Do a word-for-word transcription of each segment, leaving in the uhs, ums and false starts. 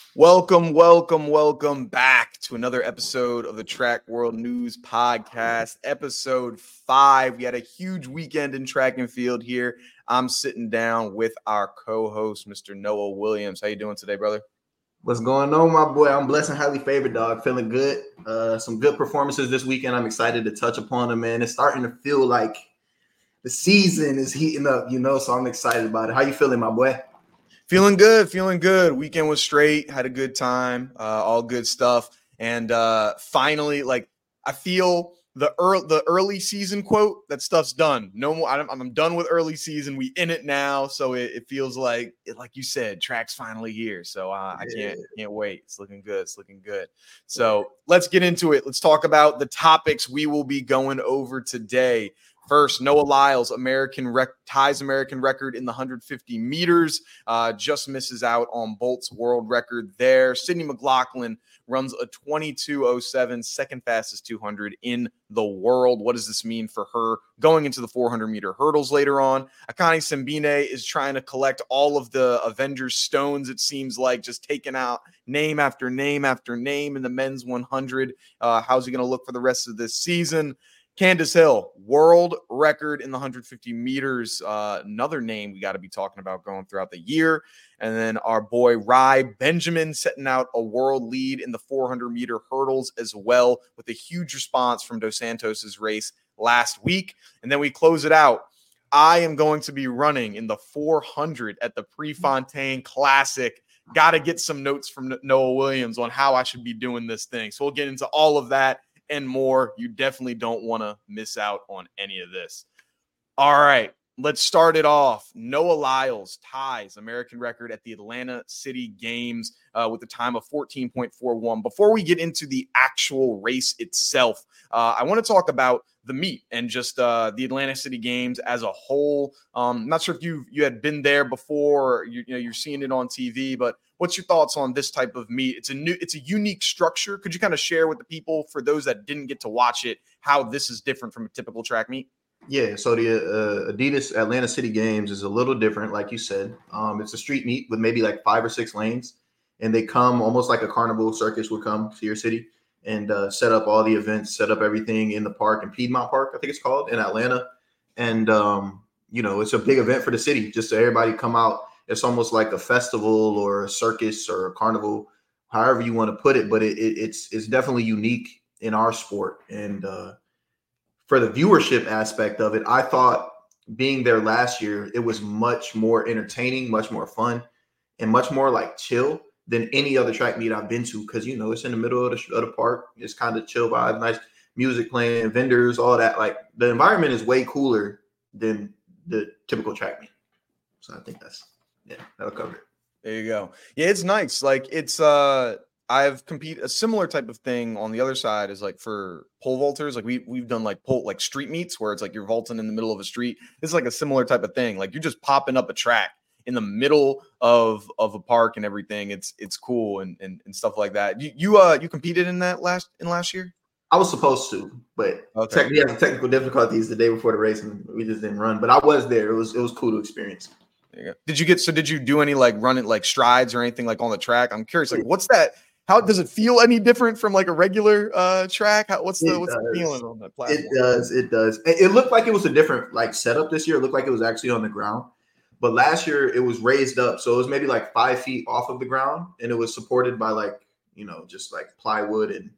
Welcome, welcome, welcome back to another episode of the Track World News Podcast, episode five. We had a huge weekend in track and field here. I'm sitting down with our co-host, Mister Noah Williams. How you doing today, brother? What's going on, my boy? I'm blessed and highly favored, dog. Feeling good. Uh, some good performances this weekend. I'm excited to touch upon them, man. It's starting to feel like the season is heating up, you know, so I'm excited about it. How you feeling, my boy? Feeling good, feeling good. Weekend was straight, had a good time, uh, all good stuff. And uh, finally, like, I feel the early, the early season quote, that stuff's done. No more, I'm, I'm done with early season. We in it now. So it, it feels like, like you said, track's finally here. So uh, I can't, can't wait. It's looking good. It's looking good. So let's get into it. Let's talk about the topics we will be going over today. First, Noah Lyles, American rec- ties American record in the one hundred fifty meters, uh, just misses out on Bolt's world record there. Sydney McLaughlin runs a twenty-two oh seven, second fastest two hundred in the world. What does this mean for her going into the four hundred meter hurdles later on? Akani Simbine is trying to collect all of the Avengers stones, it seems like, just taking out name after name after name in the men's one hundred. Uh, how's he going to look for the rest of this season? Candace Hill, world record in the one hundred fifty meters. Uh, another name we got to be talking about going throughout the year. And then our boy Rai Benjamin setting out a world lead in the four hundred meter hurdles as well, with a huge response from Dos Santos's race last week. And then we close it out. I am going to be running in the four hundred at the Prefontaine Classic. Got to get some notes from Noah Williams on how I should be doing this thing. So we'll get into all of that and more. You definitely don't want to miss out on any of this. All right, let's start it off. Noah Lyles ties American record at the Atlanta City Games uh, with a time of fourteen point four one. Before we get into the actual race itself, uh, I want to talk about the meet and just uh, the Atlanta City Games as a whole. Um, not sure if you you had been there before, or you, you know, you're seeing it on T V, but what's your thoughts on this type of meet? It's a new, it's a unique structure. Could you kind of share with the people, for those that didn't get to watch it, how this is different from a typical track meet? Yeah, so the uh, Adidas Atlanta City Games is a little different, like you said. Um, it's a street meet with maybe like five or six lanes, and they come almost like a carnival circus would come to your city and uh, set up all the events, set up everything in the park, in Piedmont Park, I think it's called, in Atlanta. And, um, you know, it's a big event for the city, just so everybody come out. It's almost like a festival or a circus or a carnival, however you want to put it, but it, it, it's it's definitely unique in our sport. And uh, for the viewership aspect of it, I thought being there last year, it was much more entertaining, much more fun, and much more like chill than any other track meet I've been to, because, you know, it's in the middle of the, of the park. It's kind of chill vibe, nice music playing, vendors, all that. Like, the environment is way cooler than the typical track meet. So I think that's, yeah, that'll cover it. There you go. Yeah, it's nice. Like, it's, uh, I've competed a similar type of thing on the other side is like for pole vaulters. Like we, we've done like pole, like street meets where it's like you're vaulting in the middle of a street. It's like a similar type of thing. Like you're just popping up a track in the middle of, of a park and everything. It's, it's cool and, and, and stuff like that. You, you, uh, you competed in that last, in last year? I was supposed to, but okay. tech, we had some technical difficulties the day before the race and we just didn't run, but I was there. It was, it was cool to experience. There you go. Did you get, so did you do any like running, like strides or anything like on the track? I'm curious, like what's that? How does it feel any different from like a regular uh, track? How, what's the it what's does. the feeling on that platform? It does. It does. It looked like it was a different like setup this year. It looked like it was actually on the ground, but last year it was raised up, so it was maybe like five feet off of the ground, and it was supported by like, you know, just like plywood and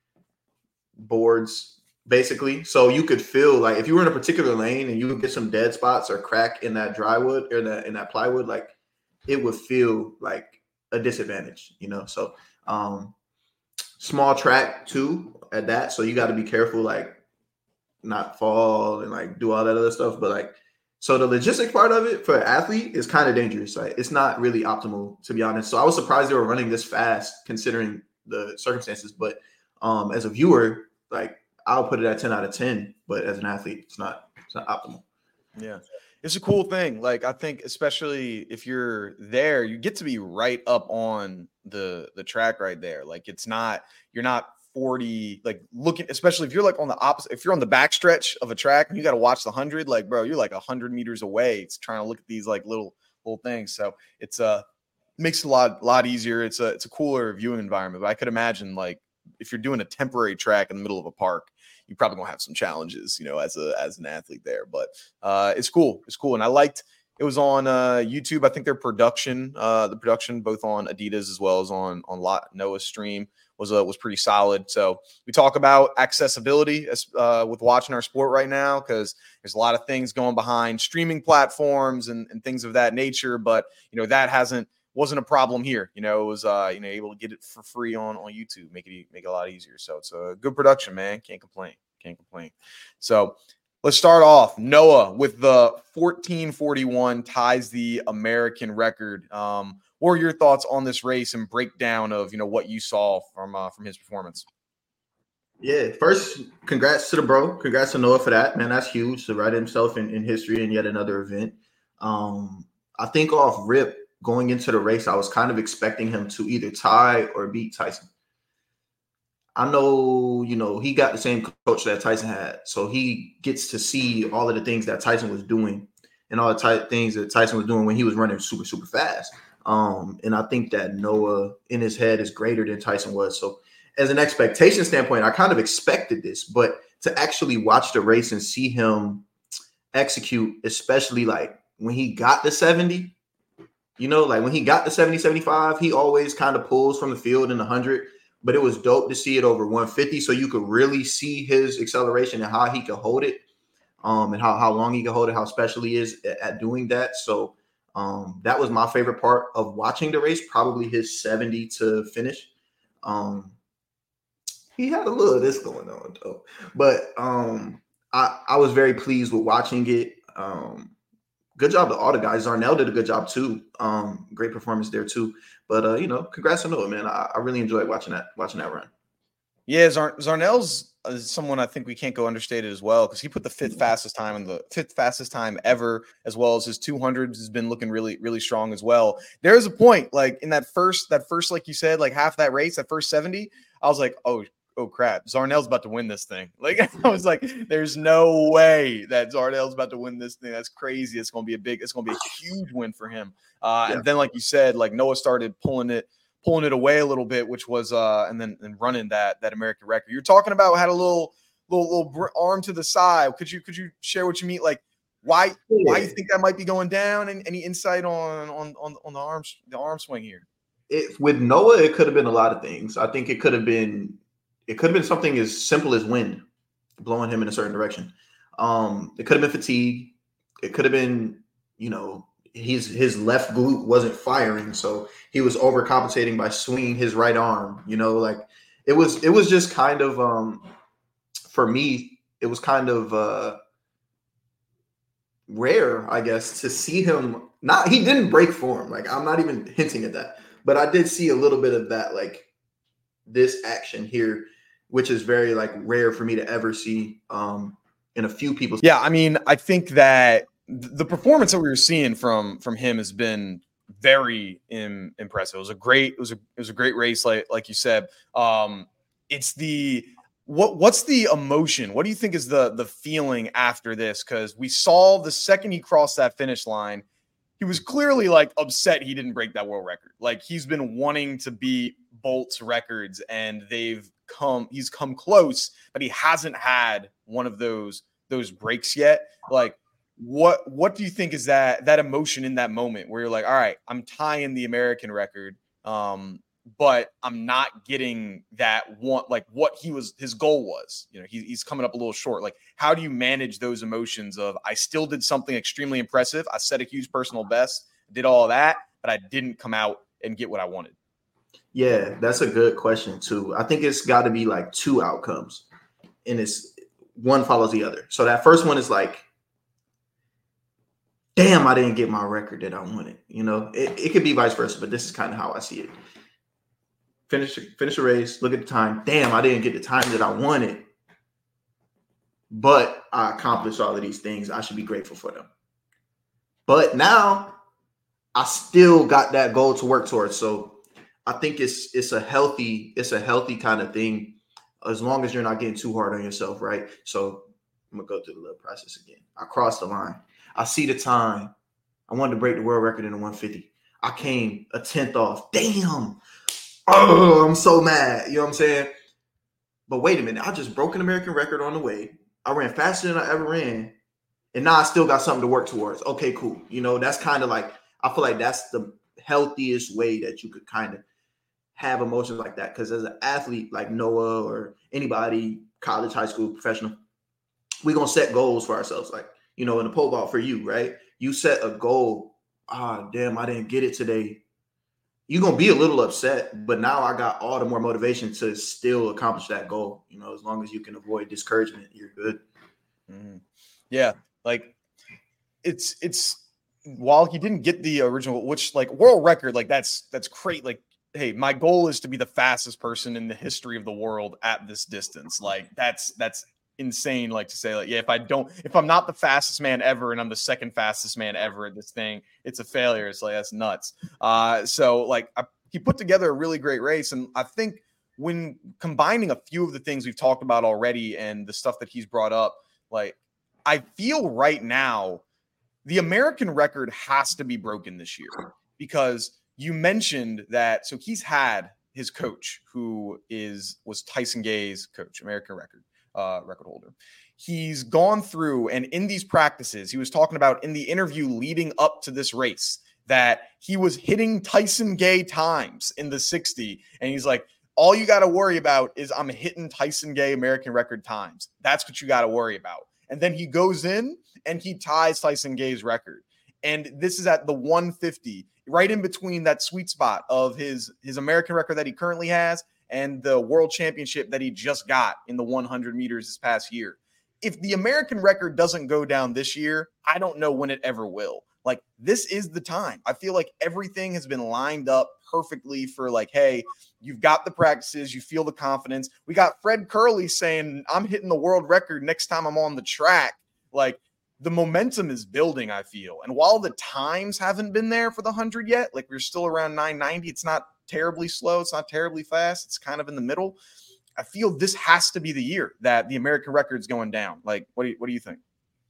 boards basically. So you could feel like if you were in a particular lane and you would get some dead spots or crack in that drywood or that in that plywood, like it would feel like a disadvantage, you know. So um small track too at that, so you got to be careful, like not fall and like do all that other stuff. But like, so the logistics part of it for an athlete is kind of dangerous. Like it's not really optimal, to be honest. So I was surprised they were running this fast considering the circumstances. But um as a viewer, like I'll put it at ten out of ten. But as an athlete, it's not it's not optimal. Yeah. It's a cool thing. Like, I think especially if you're there, you get to be right up on the the track right there. Like, it's not, you're not forty, like looking, especially if you're like on the opposite, if you're on the back stretch of a track and you got to watch the hundred, like, bro, you're like a hundred meters away. It's trying to look at these like little, little things. So it's uh makes it a lot, lot easier. It's a, it's a cooler viewing environment. But I could imagine, like, if you're doing a temporary track in the middle of a park, you probably gonna have some challenges, you know, as a as an athlete there. But uh, it's cool. It's cool, and I liked. It was on uh, YouTube. I think their production, uh, the production, both on Adidas as well as on on Lot Noah's stream, was uh, was pretty solid. So we talk about accessibility as, uh, with watching our sport right now, because there's a lot of things going behind streaming platforms and, and things of that nature. But you know that hasn't wasn't a problem here. You know, it was uh, you know able to get it for free on on YouTube, make it make it a lot easier. So it's a good production, man. Can't complain. Can't complain. So. Let's start off. Noah with the fourteen forty-one ties the American record. Um, what are your thoughts on this race and breakdown of, you know, what you saw from uh, from his performance? Yeah, first, congrats to the bro. Congrats to Noah for that, man. That's huge to write himself in, in history in yet another event. Um, I think off rip going into the race, I was kind of expecting him to either tie or beat Tyson. I know, you know, he got the same coach that Tyson had, so he gets to see all of the things that Tyson was doing and all the type things that Tyson was doing when he was running super, super fast. Um, and I think that Noah in his head is greater than Tyson was. So as an expectation standpoint, I kind of expected this, but to actually watch the race and see him execute, especially like when he got the seventy, you know, like when he got the seventy, seventy-five, he always kind of pulls from the field in the one hundred. But it was dope to see it over one fifty, so you could really see his acceleration and how he could hold it, um, and how, how long he can hold it, how special he is at, at doing that. So um, that was my favorite part of watching the race, probably his seventy to finish. Um, he had a little of this going on, though. But um, I, I was very pleased with watching it. Um, good job to all the guys. Zarnell did a good job, too. Um, great performance there, too. But, uh, you know, congrats to Noah, man. I, I really enjoyed watching that watching that run. Yeah, Zar- Zarnell's uh, someone I think we can't go understated as well, because he put the fifth fastest time in the fifth fastest time ever, as well as his two hundreds has been looking really, really strong as well. There's a point, like in that first, that first, like you said, like half that race, that first seventy, I was like, oh, oh crap, Zarnell's about to win this thing. Like I was like, there's no way that Zarnell's about to win this thing. That's crazy. It's gonna be a big, it's gonna be a huge win for him. Uh, yeah. And then, like you said, like Noah started pulling it. pulling it away a little bit, which was uh and then and running that that American record. You're talking about had a little little little arm to the side. Could you could you share what you mean? Like why why you think that might be going down? And any insight on on on on the arms the arm swing here? It, with Noah, it could have been a lot of things. I think it could have been it could have been something as simple as wind blowing him in a certain direction. Um, it could have been fatigue. It could have been, you know, His his left glute wasn't firing, so he was overcompensating by swinging his right arm. You know, like it was it was just kind of um for me, it was kind of uh rare, I guess, to see him not he didn't break form. Like I'm not even hinting at that, but I did see a little bit of that, like this action here, which is very like rare for me to ever see um in a few people. Yeah, I mean, I think that the performance that we were seeing from from him has been very im- impressive. It was a great, it was a it was a great race, like like you said. Um, it's the what what's the emotion? What do you think is the the feeling after this? Because we saw the second he crossed that finish line, he was clearly like upset he didn't break that world record. Like he's been wanting to beat Bolt's records, and they've come he's come close, but he hasn't had one of those those breaks yet. Like. What what do you think is that that emotion in that moment where you're like, all right, I'm tying the American record, um, but I'm not getting that one, like what he was, his goal was, you know, he, he's coming up a little short. Like, how do you manage those emotions of, I still did something extremely impressive. I set a huge personal best, did all that, but I didn't come out and get what I wanted. Yeah, that's a good question too. I think it's got to be like two outcomes, and it's one follows the other. So that first one is like, damn, I didn't get my record that I wanted. You know, it, it could be vice versa, but this is kind of how I see it. Finish, finish the race, look at the time. Damn, I didn't get the time that I wanted, but I accomplished all of these things. I should be grateful for them. But now I still got that goal to work towards. So I think it's it's a healthy, it's a healthy kind of thing, as long as you're not getting too hard on yourself, right? So I'm gonna go through the little process again. I crossed the line. I see the time. I wanted to break the world record in the one fifty. I came a tenth off. Damn. Oh, I'm so mad. You know what I'm saying? But wait a minute. I just broke an American record on the way. I ran faster than I ever ran. And now I still got something to work towards. Okay, cool. You know, that's kind of like, I feel like that's the healthiest way that you could kind of have emotions like that. Because as an athlete like Noah or anybody, college, high school, professional, we're going to set goals for ourselves. Like, you know, in the pole vault for you, right? You set a goal. Ah, damn, I didn't get it today. You're going to be a little upset, but now I got all the more motivation to still accomplish that goal. You know, as long as you can avoid discouragement, you're good. Mm-hmm. Yeah. Like it's, it's, while he didn't get the original, which like world record, like that's, that's great. Like, hey, my goal is to be the fastest person in the history of the world at this distance. Like that's, that's insane. Like to say like, yeah, if I don't, if I'm not the fastest man ever and I'm the second fastest man ever at this thing, it's a failure. It's like, that's nuts. Uh, so like I, he put together a really great race. And I think when combining a few of the things we've talked about already and the stuff that he's brought up, like I feel right now, the American record has to be broken this year because you mentioned that. So he's had his coach who is, was Tyson Gay's coach, American record. Uh, record holder. He's gone through and in these practices, he was talking about in the interview leading up to this race that he was hitting Tyson Gay times in the sixty. And he's like, all you got to worry about is I'm hitting Tyson Gay American record times. That's what you got to worry about. And then he goes in and he ties Tyson Gay's record. And this is at the one fifty, right in between that sweet spot of his, his American record that he currently has and the world championship that he just got in the one hundred meters this past year. If the American record doesn't go down this year, I don't know when it ever will. Like, this is the time. I feel like everything has been lined up perfectly for like, hey, you've got the practices, you feel the confidence. We got Fred Curley saying, I'm hitting the world record next time I'm on the track. Like, the momentum is building, I feel. And while the times haven't been there for the one hundred yet, like we're still around nine ninety, it's not terribly slow. It's not terribly fast. It's kind of in the middle. I feel this has to be the year that the American record's going down. Like, what do you, what do you think?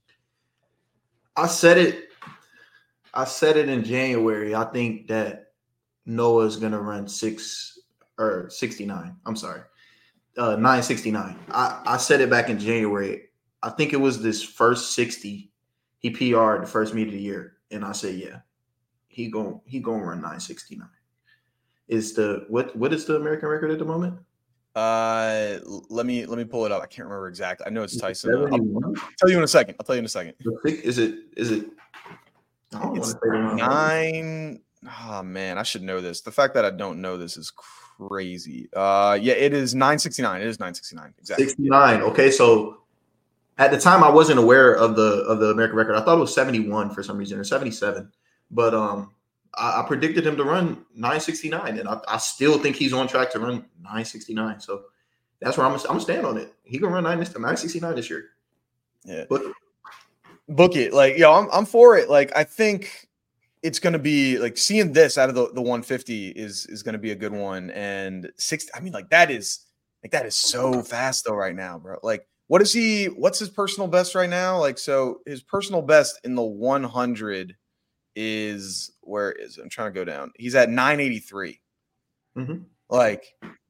I said it. I said it in January. I think that Noah's going to run six or sixty-nine. I'm sorry. Uh, nine sixty-nine. I, I said it back in January. I think it was this first sixty. He P R'd the first meet of the year. And I said, yeah, he going he gonna run nine sixty-nine. Is the what what is the American record at the moment? Uh, let me let me pull it up. I can't remember exactly. I know it's Tyson. Uh, I'll, I'll tell you in a second. I'll tell you in a second. Is it is it? I don't it's want to say nine. Oh man, I should know this. The fact that I don't know this is crazy. Uh, yeah, it is nine sixty-nine. It is nine sixty-nine. Exactly. sixty-nine. Okay, so at the time I wasn't aware of the of the American record. I thought it was seventy-one for some reason or seventy-seven. But um. I predicted him to run nine sixty-nine, and I, I still think he's on track to run nine sixty-nine. So that's where I'm, I'm going to stand on it. He can run nine sixty-nine this year. Yeah. Book it. Book it. Like, yo, I'm, I'm for it. Like, I think it's going to be like seeing this out of the, the one fifty is, is going to be a good one. And six, I mean, like that is like, that is so fast though right now, bro. Like, what is he, what's his personal best right now? Like, so his personal best in the one hundred is where is it? I'm trying to go down. He's at nine eighty-three. Mm-hmm. Like,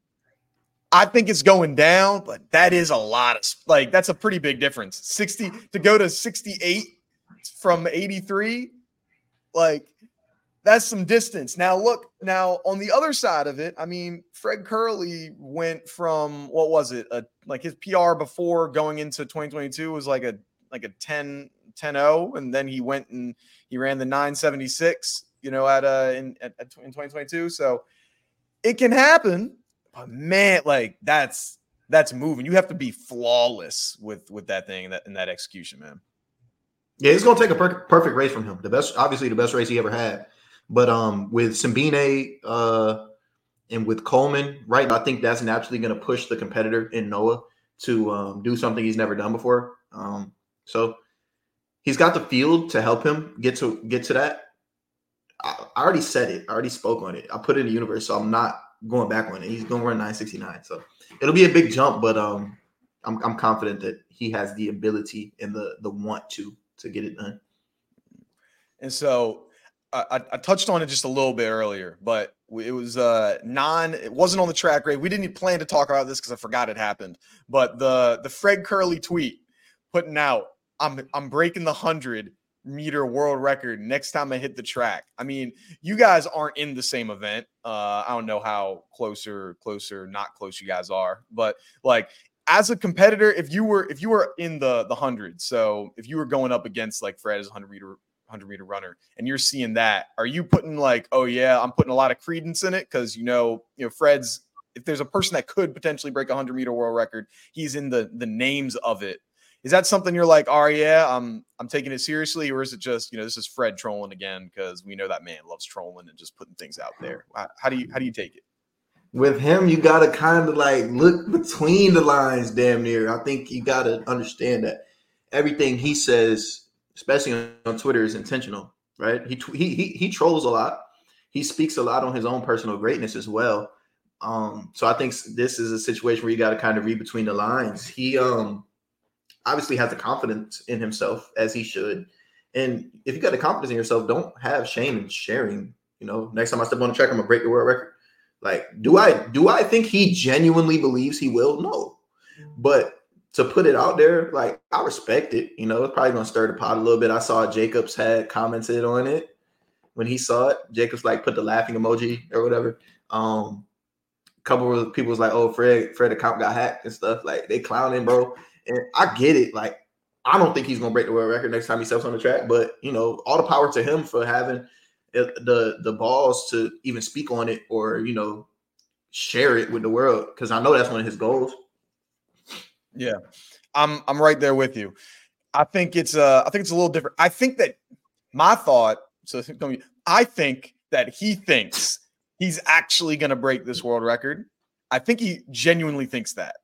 I think it's going down, but that is a lot of like that's a pretty big difference. sixty to go to sixty-eight from eighty-three, like that's some distance. Now look, now on the other side of it, I mean, Fred Curley went from what was it? A like his P R before going into twenty twenty-two was like a like a ten oh, and then he went and he ran the nine seventy-six, you know, at uh in at, at in twenty twenty-two. So it can happen, but man, like that's that's moving. You have to be flawless with with that thing that in that execution, man. Yeah, it's gonna take a per- perfect race from him. The best, obviously, the best race he ever had. But um, with Simbine uh, and with Coleman, right? I think that's naturally gonna push the competitor in Noah to um, do something he's never done before. Um, so. He's got the field to help him get to get to that. I, I already said it. I already spoke on it. I put it in the universe, so I'm not going back on it. He's going to run nine sixty-nine. So it'll be a big jump, but um, I'm I'm confident that he has the ability and the the want to to get it done. And so I, I touched on it just a little bit earlier, but it was uh non. It wasn't on the track grade. We didn't even plan to talk about this because I forgot it happened. But the the Fred Kerley tweet putting out, I'm I'm breaking the hundred meter world record next time I hit the track. I mean, you guys aren't in the same event. Uh, I don't know how closer, closer, not close you guys are, but like as a competitor, if you were if you were in the the hundred, so if you were going up against like Fred as a hundred meter hundred meter runner, and you're seeing that, are you putting like, oh yeah, I'm putting a lot of credence in it because you know, you know, Fred's if there's a person that could potentially break a hundred meter world record, he's in the the names of it. Is that something you're like, oh yeah, I'm I'm taking it seriously, or is it just, you know, this is Fred trolling again because we know that man loves trolling and just putting things out there? How do you how do you take it? With him, you gotta kind of like look between the lines, damn near. I think you gotta understand that everything he says, especially on Twitter, is intentional, right? He he he, he trolls a lot. He speaks a lot on his own personal greatness as well. Um, so I think this is a situation where you got to kind of read between the lines. He um. obviously has the confidence in himself as he should. And if you got the confidence in yourself, don't have shame in sharing. You know, next time I step on the track, I'm gonna break the world record. Like, do I do I think he genuinely believes he will? No. But to put it out there, like, I respect it. You know, it's probably gonna stir the pot a little bit. I saw Jacobs had commented on it when he saw it. Jacobs like put the laughing emoji or whatever. Um, a couple of people was like, "Oh, Fred, Fred account got hacked and stuff." Like, they clowning, bro. And I get it. Like, I don't think he's going to break the world record next time he steps on the track. But, you know, all the power to him for having the the balls to even speak on it or, you know, share it with the world. Because I know that's one of his goals. Yeah, I'm I'm right there with you. I think it's uh I think it's a little different. I think that my thought. So I think that he thinks he's actually going to break this world record. I think he genuinely thinks that.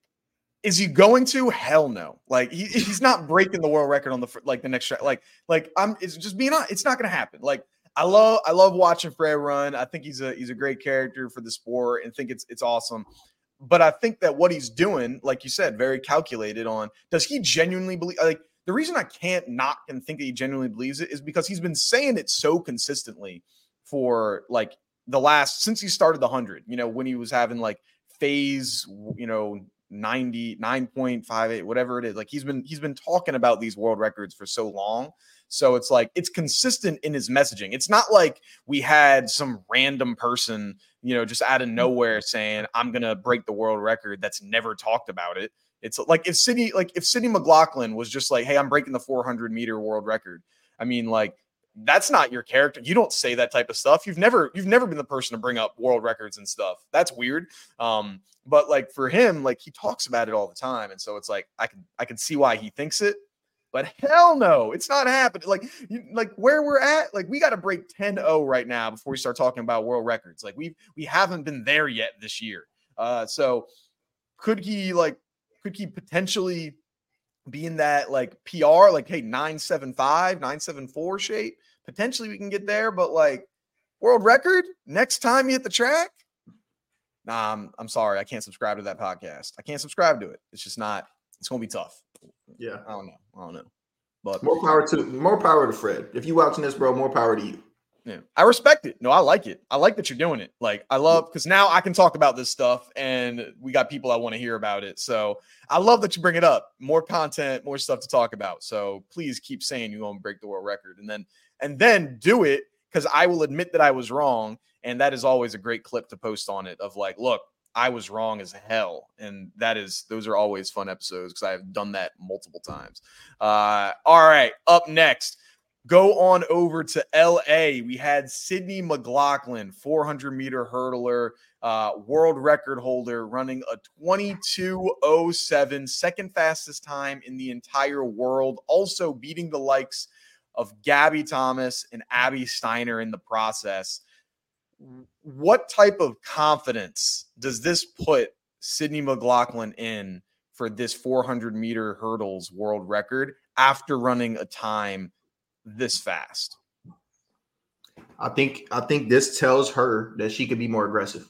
Is he going to? Hell no. Like he, he's not breaking the world record on the like the next track. Like like I'm. It's just being honest. It's not going to happen. Like I love I love watching Fred run. I think he's a he's a great character for the sport and think it's it's awesome. But I think that what he's doing, like you said, very calculated on. Does he genuinely believe? Like the reason I can't knock and think that he genuinely believes it is because he's been saying it so consistently for like the last since he started the hundred. You know, when he was having like phase, you know. ninety-nine point five eight, whatever it is. Like he's been he's been talking about these world records for so long. So it's like it's consistent in his messaging. It's not like we had some random person, you know, just out of nowhere saying, I'm gonna break the world record that's never talked about it. It's like if Sidney, like if Sidney McLaughlin was just like, hey, I'm breaking the four hundred meter world record. I mean, like, that's not your character. You don't say that type of stuff. You've never, you've never been the person to bring up world records and stuff. That's weird. Um, but like for him, like he talks about it all the time. And so it's like, I can, I can see why he thinks it, but hell no, it's not happening. Like, you, like where we're at, like we got to break ten oh right now before we start talking about world records. Like we, we haven't been there yet this year. Uh, so could he like, could he potentially be in that like P R, like, hey, nine seven five, nine seven four shape? Potentially we can get there, but like world record next time you hit the track? Nah, I'm, I'm sorry. I can't subscribe to that podcast. I can't subscribe to it. It's just not, it's going to be tough. Yeah. I don't know. I don't know. But more power to more power to Fred. If you watching this, bro, more power to you. Yeah, I respect it. No, I like it. I like that you're doing it. Like, I love because now I can talk about this stuff and we got people that want to hear about it. So I love that you bring it up. More content, more stuff to talk about. So please keep saying you're going to break the world record and then and then do it because I will admit that I was wrong. And that is always a great clip to post on it of like, look, I was wrong as hell. And that is, those are always fun episodes because I have done that multiple times. Uh, all right. Up next. Go on over to L A. We had Sidney McLaughlin, four hundred meter hurdler, uh, world record holder, running a twenty-two oh seven, second fastest time in the entire world. Also beating the likes of Gabby Thomas and Abby Steiner in the process. What type of confidence does this put Sidney McLaughlin in for this four hundred meter hurdles world record after running a time this fast? I think I think this tells her that she could be more aggressive.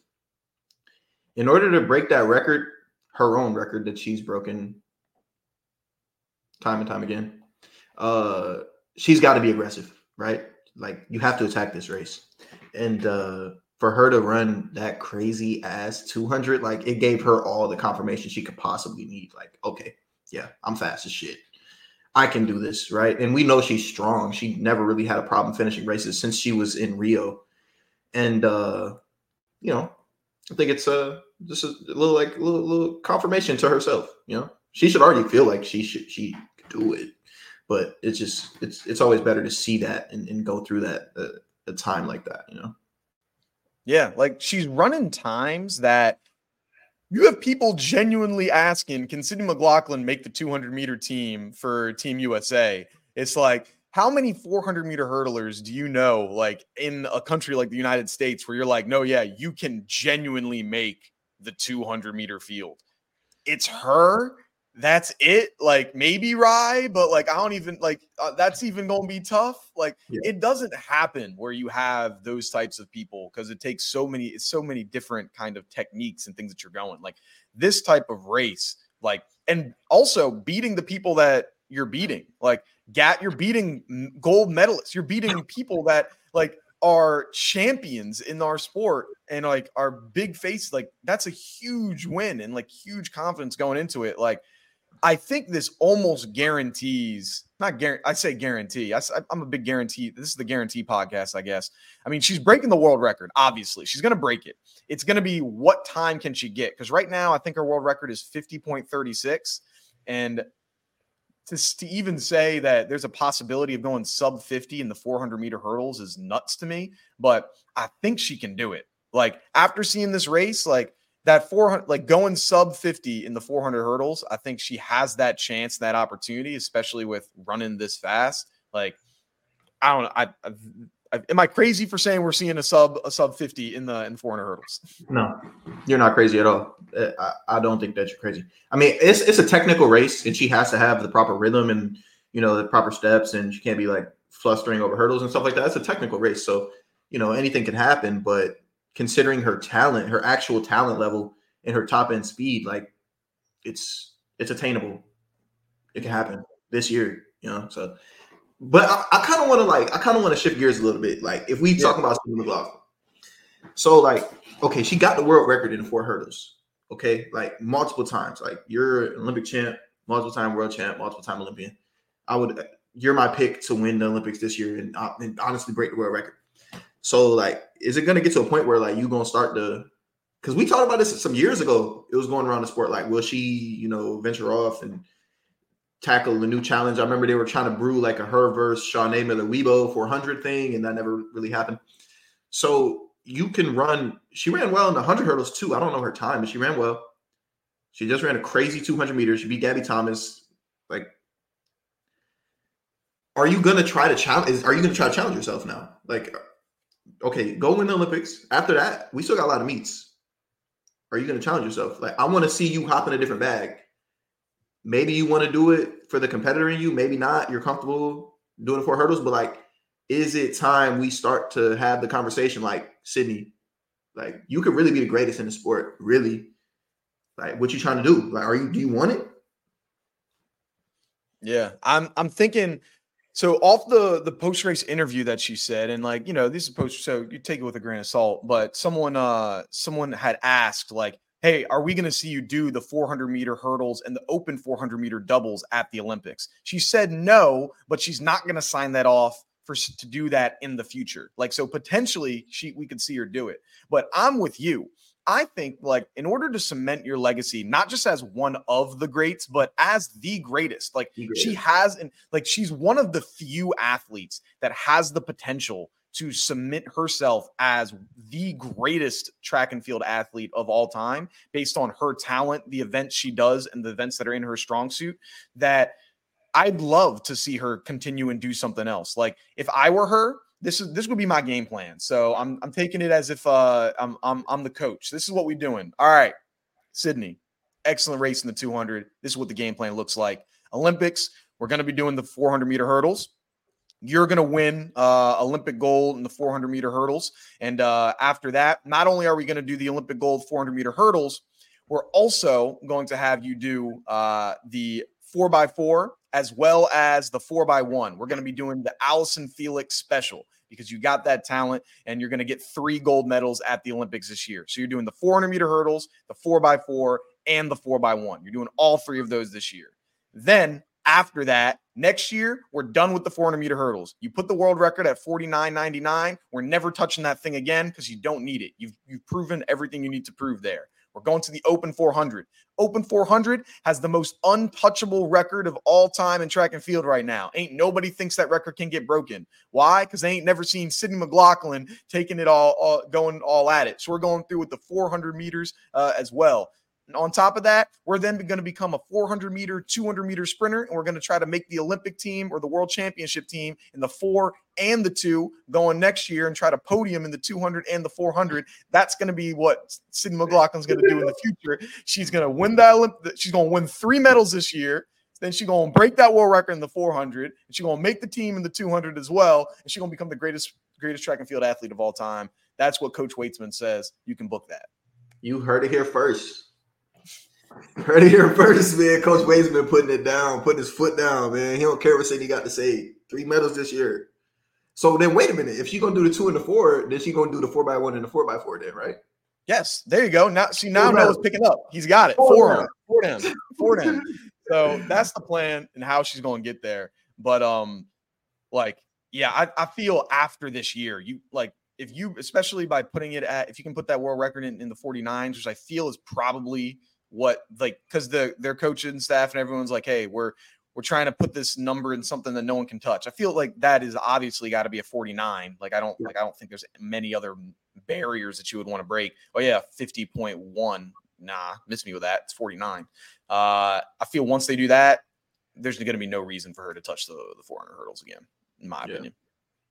In order to break that record, her own record that she's broken time and time again, uh, she's got to be aggressive, right? like you have to attack this race. And uh, for her to run that crazy ass two hundred, like it gave her all the confirmation she could possibly need. Like, okay, yeah, I'm fast as shit. I can do this, right? And we know she's strong. She never really had a problem finishing races since she was in Rio. And uh, you know, I think it's uh, just a little like a little, little confirmation to herself. You know, she should already feel like she should she could do it. But it's just it's it's always better to see that and, and go through that uh, a time like that, you know. Yeah, like she's running times that you have people genuinely asking, can Sydney McLaughlin make the two hundred meter team for Team U S A? It's like, how many four hundred meter hurdlers do you know, like in a country like the United States, where you're like, no, yeah, you can genuinely make the two hundred meter field? It's her. That's it. Like maybe Rye, but like I don't even like uh, that's even going to be tough. Like yeah. It doesn't happen where you have those types of people because it takes so many, it's so many different kind of techniques and things that you're going like this type of race. Like, and also beating the people that you're beating, like Gat, you're beating gold medalists. You're beating people that like are champions in our sport and like are big faces. Like that's a huge win and like huge confidence going into it. Like, I think this almost guarantees, not guarantee, I say guarantee. I, I'm a big guarantee. This is the guarantee podcast, I guess. I mean, she's breaking the world record, obviously. She's going to break it. It's going to be what time can she get? Because right now, I think her world record is fifty point three six. And to, to even say that there's a possibility of going sub fifty in the four hundred meter hurdles is nuts to me. But I think she can do it. Like, after seeing this race, like, that four hundred, like going sub fifty in the four hundred hurdles, I think she has that chance, that opportunity, especially with running this fast. Like, I don't know. I, I, I am I crazy for saying we're seeing a sub a sub fifty in the in four hundred hurdles? No, you're not crazy at all. I, I don't think that you're crazy. I mean, it's it's a technical race, and she has to have the proper rhythm and you know the proper steps, and she can't be like flustering over hurdles and stuff like that. It's a technical race, so you know anything can happen, but considering her talent, her actual talent level and her top end speed, like it's, it's attainable. It can happen this year, you know? So, but I, I kind of want to like, I kind of want to shift gears a little bit. Like if we yeah. talk about Sydney McLaughlin, so like, okay, she got the world record in the four hurdles. Okay. Like multiple times, like you're an Olympic champ, multiple time world champ, multiple time Olympian. I would, you're my pick to win the Olympics this year and, and honestly break the world record. So, like, is it going to get to a point where, like, you're going to start to – because we talked about this some years ago. It was going around the sport. Like, will she, you know, venture off and tackle a new challenge? I remember they were trying to brew, like, a her versus Shaunae Miller-Weibo four hundred thing, and that never really happened. So, you can run – she ran well in the one hundred hurdles, too. I don't know her time, but she ran well. She just ran a crazy two hundred meters. She beat Gabby Thomas. Like, are you going to try to challenge – are you going to try to challenge yourself now? Like – okay, go win the Olympics. After that, we still got a lot of meets. Are you going to challenge yourself? Like, I want to see you hop in a different bag. Maybe you want to do it for the competitor in you. Maybe not. You're comfortable doing it for hurdles. But, like, is it time we start to have the conversation like, Sydney, like, you could really be the greatest in the sport. Really. Like, what you trying to do? Like, are you, do you want it? Yeah, I'm, I'm thinking – so off the, the post-race interview that she said, and like, you know, this is post, so you take it with a grain of salt, but someone uh someone had asked like, hey, are we going to see you do the four hundred meter hurdles and the open four hundred meter doubles at the Olympics? She said no, but she's not going to sign that off for to do that in the future. Like, so potentially she we could see her do it. But I'm with you. I think, like, in order to cement your legacy, not just as one of the greats, but as the greatest, like the greatest. She has, and like, she's one of the few athletes that has the potential to cement herself as the greatest track and field athlete of all time, based on her talent, the events she does, and the events that are in her strong suit, that I'd love to see her continue and do something else. Like, if I were her, This is this would be my game plan. So I'm I'm taking it as if uh, I'm I'm I'm the coach. This is what we're doing. All right, Sydney, excellent race in the two hundred. This is what the game plan looks like. Olympics, we're going to be doing the four hundred meter hurdles. You're going to win uh, Olympic gold in the four hundred meter hurdles. And uh, after that, not only are we going to do the Olympic gold four hundred meter hurdles, we're also going to have you do uh, the four by four as well as the four by one. We're going to be doing the Allison Felix special, because you got that talent and you're going to get three gold medals at the Olympics this year. So you're doing the four hundred meter hurdles, the four by four, and the four by one. You're doing all three of those this year. Then after that, next year, we're done with the four hundred meter hurdles. You put the world record at forty-nine ninety-nine. We're never touching that thing again because you don't need it. You've, you've proven everything you need to prove there. We're going to the Open four hundred. Open four hundred has the most untouchable record of all time in track and field right now. Ain't nobody thinks that record can get broken. Why? Because they ain't never seen Sydney McLaughlin taking it all, all, going all at it. So we're going through with the four hundred meters uh, as well. And on top of that, we're then going to become a four hundred meter, two hundred meter sprinter, and we're going to try to make the Olympic team or the world championship team in the four and the two going next year and try to podium in the two hundred and the four hundred. That's going to be what Sydney McLaughlin's going to do in the future. She's going to win that Olymp- She's going to win three medals this year. Then she's going to break that world record in the four hundred, and she's going to make the team in the two hundred as well, and she's going to become the greatest, greatest track and field athlete of all time. That's what Coach Weitzman says. You can book that. You heard it here first. Heard it here first, man. Coach Wade's been putting it down, putting his foot down, man. He don't care what Sydney got to say. Three medals this year. So then wait a minute. If she's going to do the two and the four, then she's going to do the four by one and the four by four then, right? Yes. There you go. Now, see, now Noah's picking up. He's got it. For him. For them. For them. So that's the plan and how she's going to get there. But, um, like, yeah, I, I feel after this year, you like, if you, especially by putting it at, if you can put that world record in, in the forty-nines, which I feel is probably what, like, because the their coaching staff and everyone's like, hey, we're we're trying to put this number in something that no one can touch. I feel like that is obviously got to be a forty-nine. Like I don't like I don't think there's many other barriers that you would want to break. Oh yeah, fifty point one. Nah, miss me with that. It's forty-nine. Uh, I feel once they do that, there's going to be no reason for her to touch the the four hundred hurdles again, in my yeah. opinion.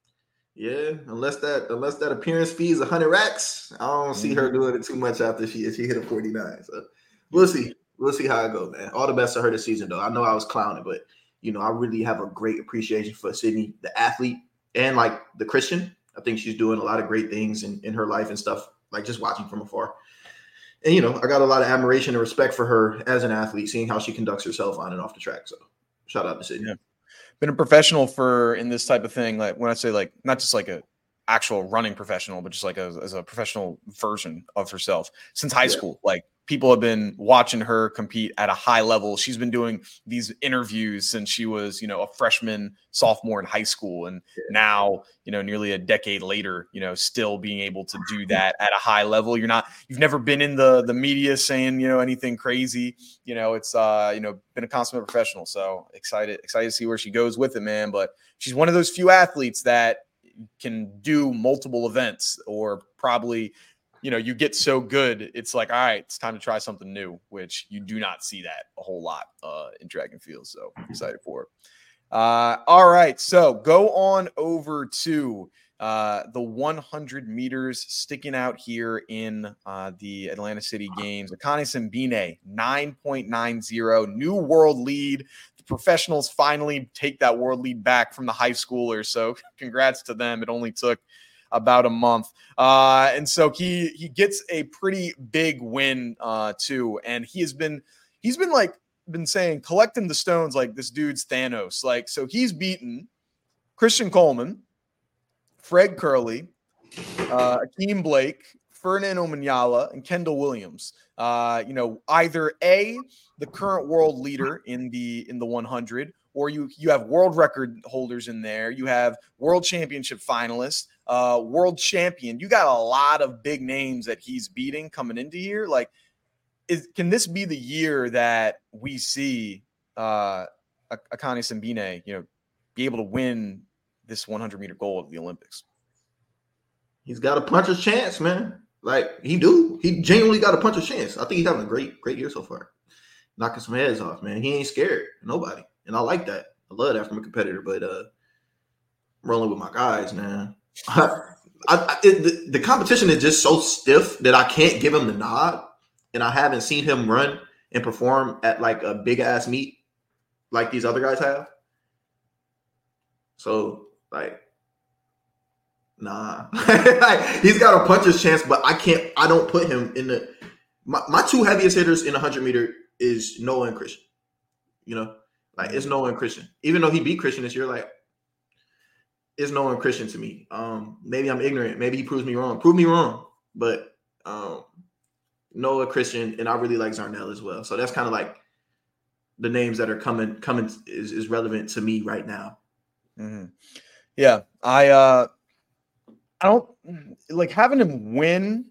Yeah, unless that unless that appearance fee is one hundred racks, I don't see her doing it too much after she she hit a forty-nine. So we'll see. We'll see how it goes, man. All the best to her this season, though. I know I was clowning, but, you know, I really have a great appreciation for Sydney, the athlete, and, like, the Christian. I think she's doing a lot of great things in, in her life and stuff, like just watching from afar. And, you know, I got a lot of admiration and respect for her as an athlete, seeing how she conducts herself on and off the track. So shout out to Sydney. Yeah. Been a professional for in this type of thing. Like when I say like not just like a actual running professional, but just like a, as a professional version of herself since high yeah. school. Like people have been watching her compete at a high level. She's been doing these interviews since she was, you know, a freshman, sophomore in high school. And yeah. now, you know, nearly a decade later, you know, still being able to do that at a high level. You're not, you've never been in the, the media saying, you know, anything crazy, you know, it's, uh, you know, been a consummate professional. So excited, excited to see where she goes with it, man. But she's one of those few athletes that can do multiple events or probably, you know, you get so good, it's like, all right, it's time to try something new, which you do not see that a whole lot uh, in track and field. So I'm excited for it. Uh, all right. So go on over to uh, the one hundred meters sticking out here in uh, the Atlanta City Games. Akani Simbine, nine point nine zero, new world lead. The professionals finally take that world lead back from the high schoolers. So congrats to them. It only took about a month. Uh, and so he, he gets a pretty big win uh, too. And he has been, he's been like, been saying collecting the stones like this dude's Thanos. Like, so he's beaten Christian Coleman, Fred Curley, uh, Akeem Blake, Fernando Manyala, and Kendall Williams. Uh, you know, either A, the current world leader in the, in the one hundred, or you, you have world record holders in there. You have world championship finalists, uh, world champion. You got a lot of big names that he's beating coming into here. Like, is, can this be the year that we see uh, Akani Simbine, you know, be able to win this one hundred meter gold of the Olympics? He's got a puncher's chance, man. Like he do, he genuinely got a puncher's chance. I think he's having a great, great year so far, knocking some heads off, man. He ain't scared of nobody, and I like that. I love that from a competitor. But uh, I'm rolling with my guys, man. I, I, it, the, the competition is just so stiff that I can't give him the nod. And I haven't seen him run and perform at like a big ass meet like these other guys have. So like, nah, he's got a puncher's chance, but I can't, I don't put him in the, my, my two heaviest hitters in a hundred meter is Noah and Christian, you know, like it's Noah and Christian, even though he beat Christian this year. Like is Noah Christian to me. Um, maybe I'm ignorant. Maybe he proves me wrong. Prove me wrong. But um, Noah Christian, and I really like Zarnell as well. So that's kind of like the names that are coming coming is, is relevant to me right now. Mm-hmm. Yeah, I uh, I don't like having him win.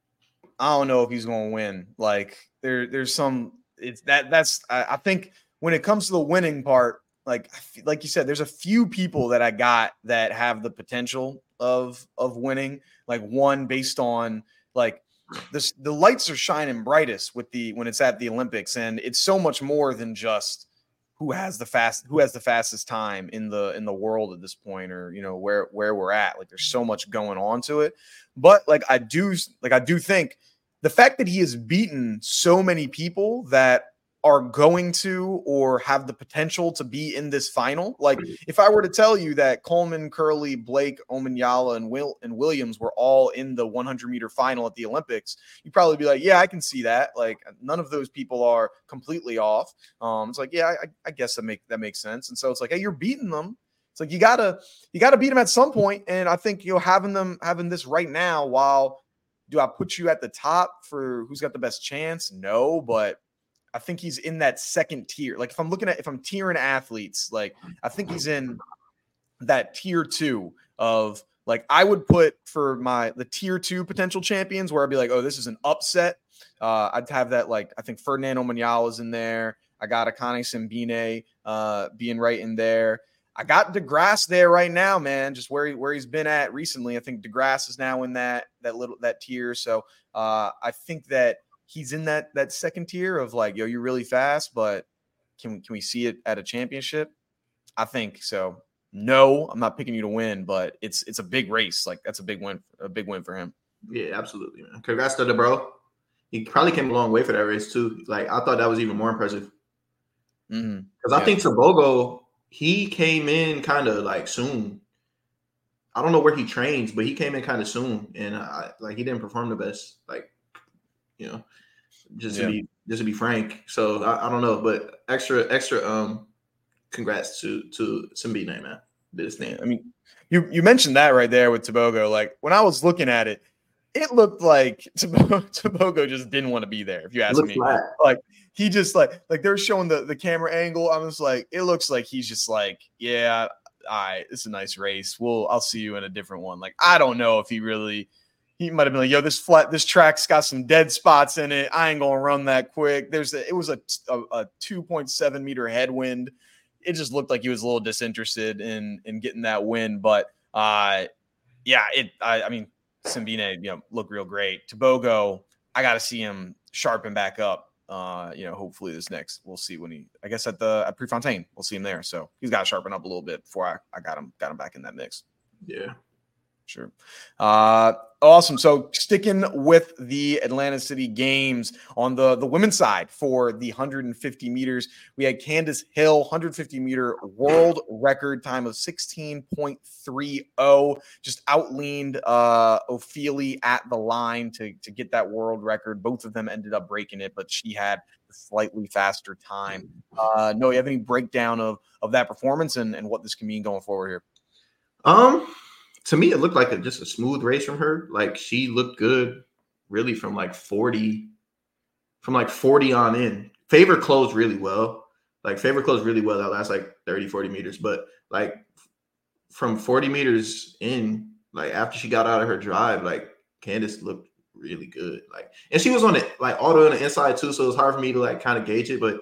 I don't know if he's going to win. Like there, there's some. It's that. That's. I, I think when it comes to the winning part, like like you said, there's a few people that I got that have the potential of of winning. Like one based on like this, the lights are shining brightest with the when it's at the Olympics, and it's so much more than just who has the fast who has the fastest time in the in the world at this point, or you know where where we're at. Like there's so much going on to it, but like I do like I do think the fact that he has beaten so many people that are going to or have the potential to be in this final. Like if I were to tell you that Coleman, Curley, Blake, Omanyala, and Will and Williams were all in the hundred meter final at the Olympics, you'd probably be like, yeah, I can see that. Like none of those people are completely off. Um, it's like, yeah, I, I guess that make that makes sense. And so it's like, hey, you're beating them. It's like you gotta you gotta beat them at some point. And I think you know having them having this right now. While do I put you at the top for who's got the best chance? No, but I think he's in that second tier. Like if I'm looking at, if I'm tiering athletes, like I think he's in that tier two of like, I would put for my, the tier two potential champions where I'd be like, oh, this is an upset. Uh, I'd have that. Like, I think Ferdinand Omanyala is in there. I got Akane Simbine uh, being right in there. I got DeGrasse there right now, man, just where he, where he's been at recently. I think DeGrasse is now in that, that little, that tier. So uh, I think that he's in that that second tier of like, yo, you're really fast, but can can we see it at a championship? I think so. No, I'm not picking you to win, but it's it's a big race. Like that's a big win, a big win for him. Yeah, absolutely, man. Congrats to the bro. He probably came a long way for that race too. Like I thought that was even more impressive. Because mm-hmm. I yeah. think Tebogo, he came in kind of like soon. I don't know where he trains, but he came in kind of soon, and I, like he didn't perform the best. Like you know. Just to yeah. be just to be frank, so I, I don't know, but extra extra um, congrats to to Simbine, man. This thing. I mean, you you mentioned that right there with Tebogo. Like when I was looking at it, it looked like Tebogo, Tebogo just didn't want to be there. If you ask me, flat. Like he just like like they're showing the the camera angle. I was like, it looks like he's just like, yeah, all right, it's a nice race. We'll I'll see you in a different one. Like I don't know if he really. He might have been like, yo, this flat, this track's got some dead spots in it. I ain't going to run that quick. There's a, it was a, a, a two point seven meter headwind. It just looked like he was a little disinterested in, in getting that win. But uh, yeah, it, I, I mean, Simbine, you know, looked real great. Tebogo, I got to see him sharpen back up. Uh, you know, hopefully this next, we'll see when he, I guess at the, at Prefontaine, we'll see him there. So he's got to sharpen up a little bit before I, I got him, got him back in that mix. Yeah. Sure. Uh, awesome. So sticking with the Atlanta City Games on the, the women's side for the one hundred fifty meters, we had Candace Hill, one hundred fifty meter world record time of sixteen point three oh, just outleaned uh, Ofili at the line to, to get that world record. Both of them ended up breaking it, but she had a slightly faster time. Uh, no, you have any breakdown of, of that performance and, and what this can mean going forward here? Um, To me, it looked like a, just a smooth race from her. Like she looked good, really from like forty, from like forty on in. Favor closed really well. Like Favor closed really well that last like thirty, forty meters. But like from forty meters in, like after she got out of her drive, like Candace looked really good. Like, and she was on it like all the way on the inside too, so it was hard for me to like kind of gauge it. But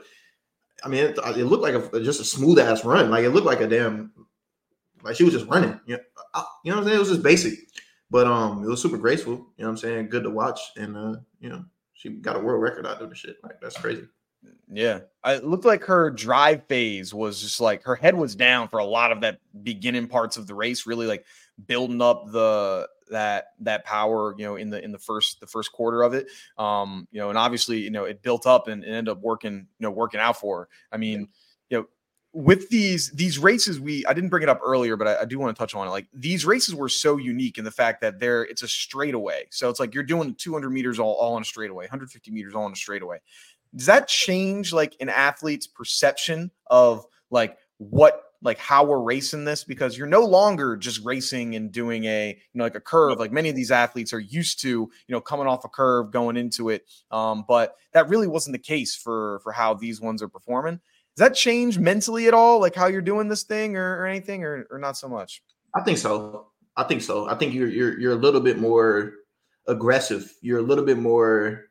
I mean, it, it looked like a, just a smooth ass run. Like it looked like a damn. Like she was just running, you know, you know what I'm saying? It was just basic, but um, it was super graceful. You know what I'm saying? Good to watch, and uh, you know, she got a world record out of the shit. Like that's crazy. Yeah, it looked like her drive phase was just like her head was down for a lot of that beginning parts of the race, really like building up the that that power, you know, in the in the first the first quarter of it. Um, you know, and obviously, you know, it built up and it ended up working, you know, working out for her. I mean, you know. With these these races, we I didn't bring it up earlier, but I, I do want to touch on it. Like these races were so unique in the fact that they're it's a straightaway. So it's like you're doing two hundred meters all, all on a straightaway, one hundred fifty meters all on a straightaway. Does that change like an athlete's perception of like what like how we're racing this, because you're no longer just racing and doing a, you know, like a curve, like many of these athletes are used to, you know, coming off a curve, going into it. Um, but that really wasn't the case for, for how these ones are performing. Does that change mentally at all? Like how you're doing this thing or, or anything, or, or not so much? I think so. I think so. I think you're, you're, you're a little bit more aggressive. You're a little bit more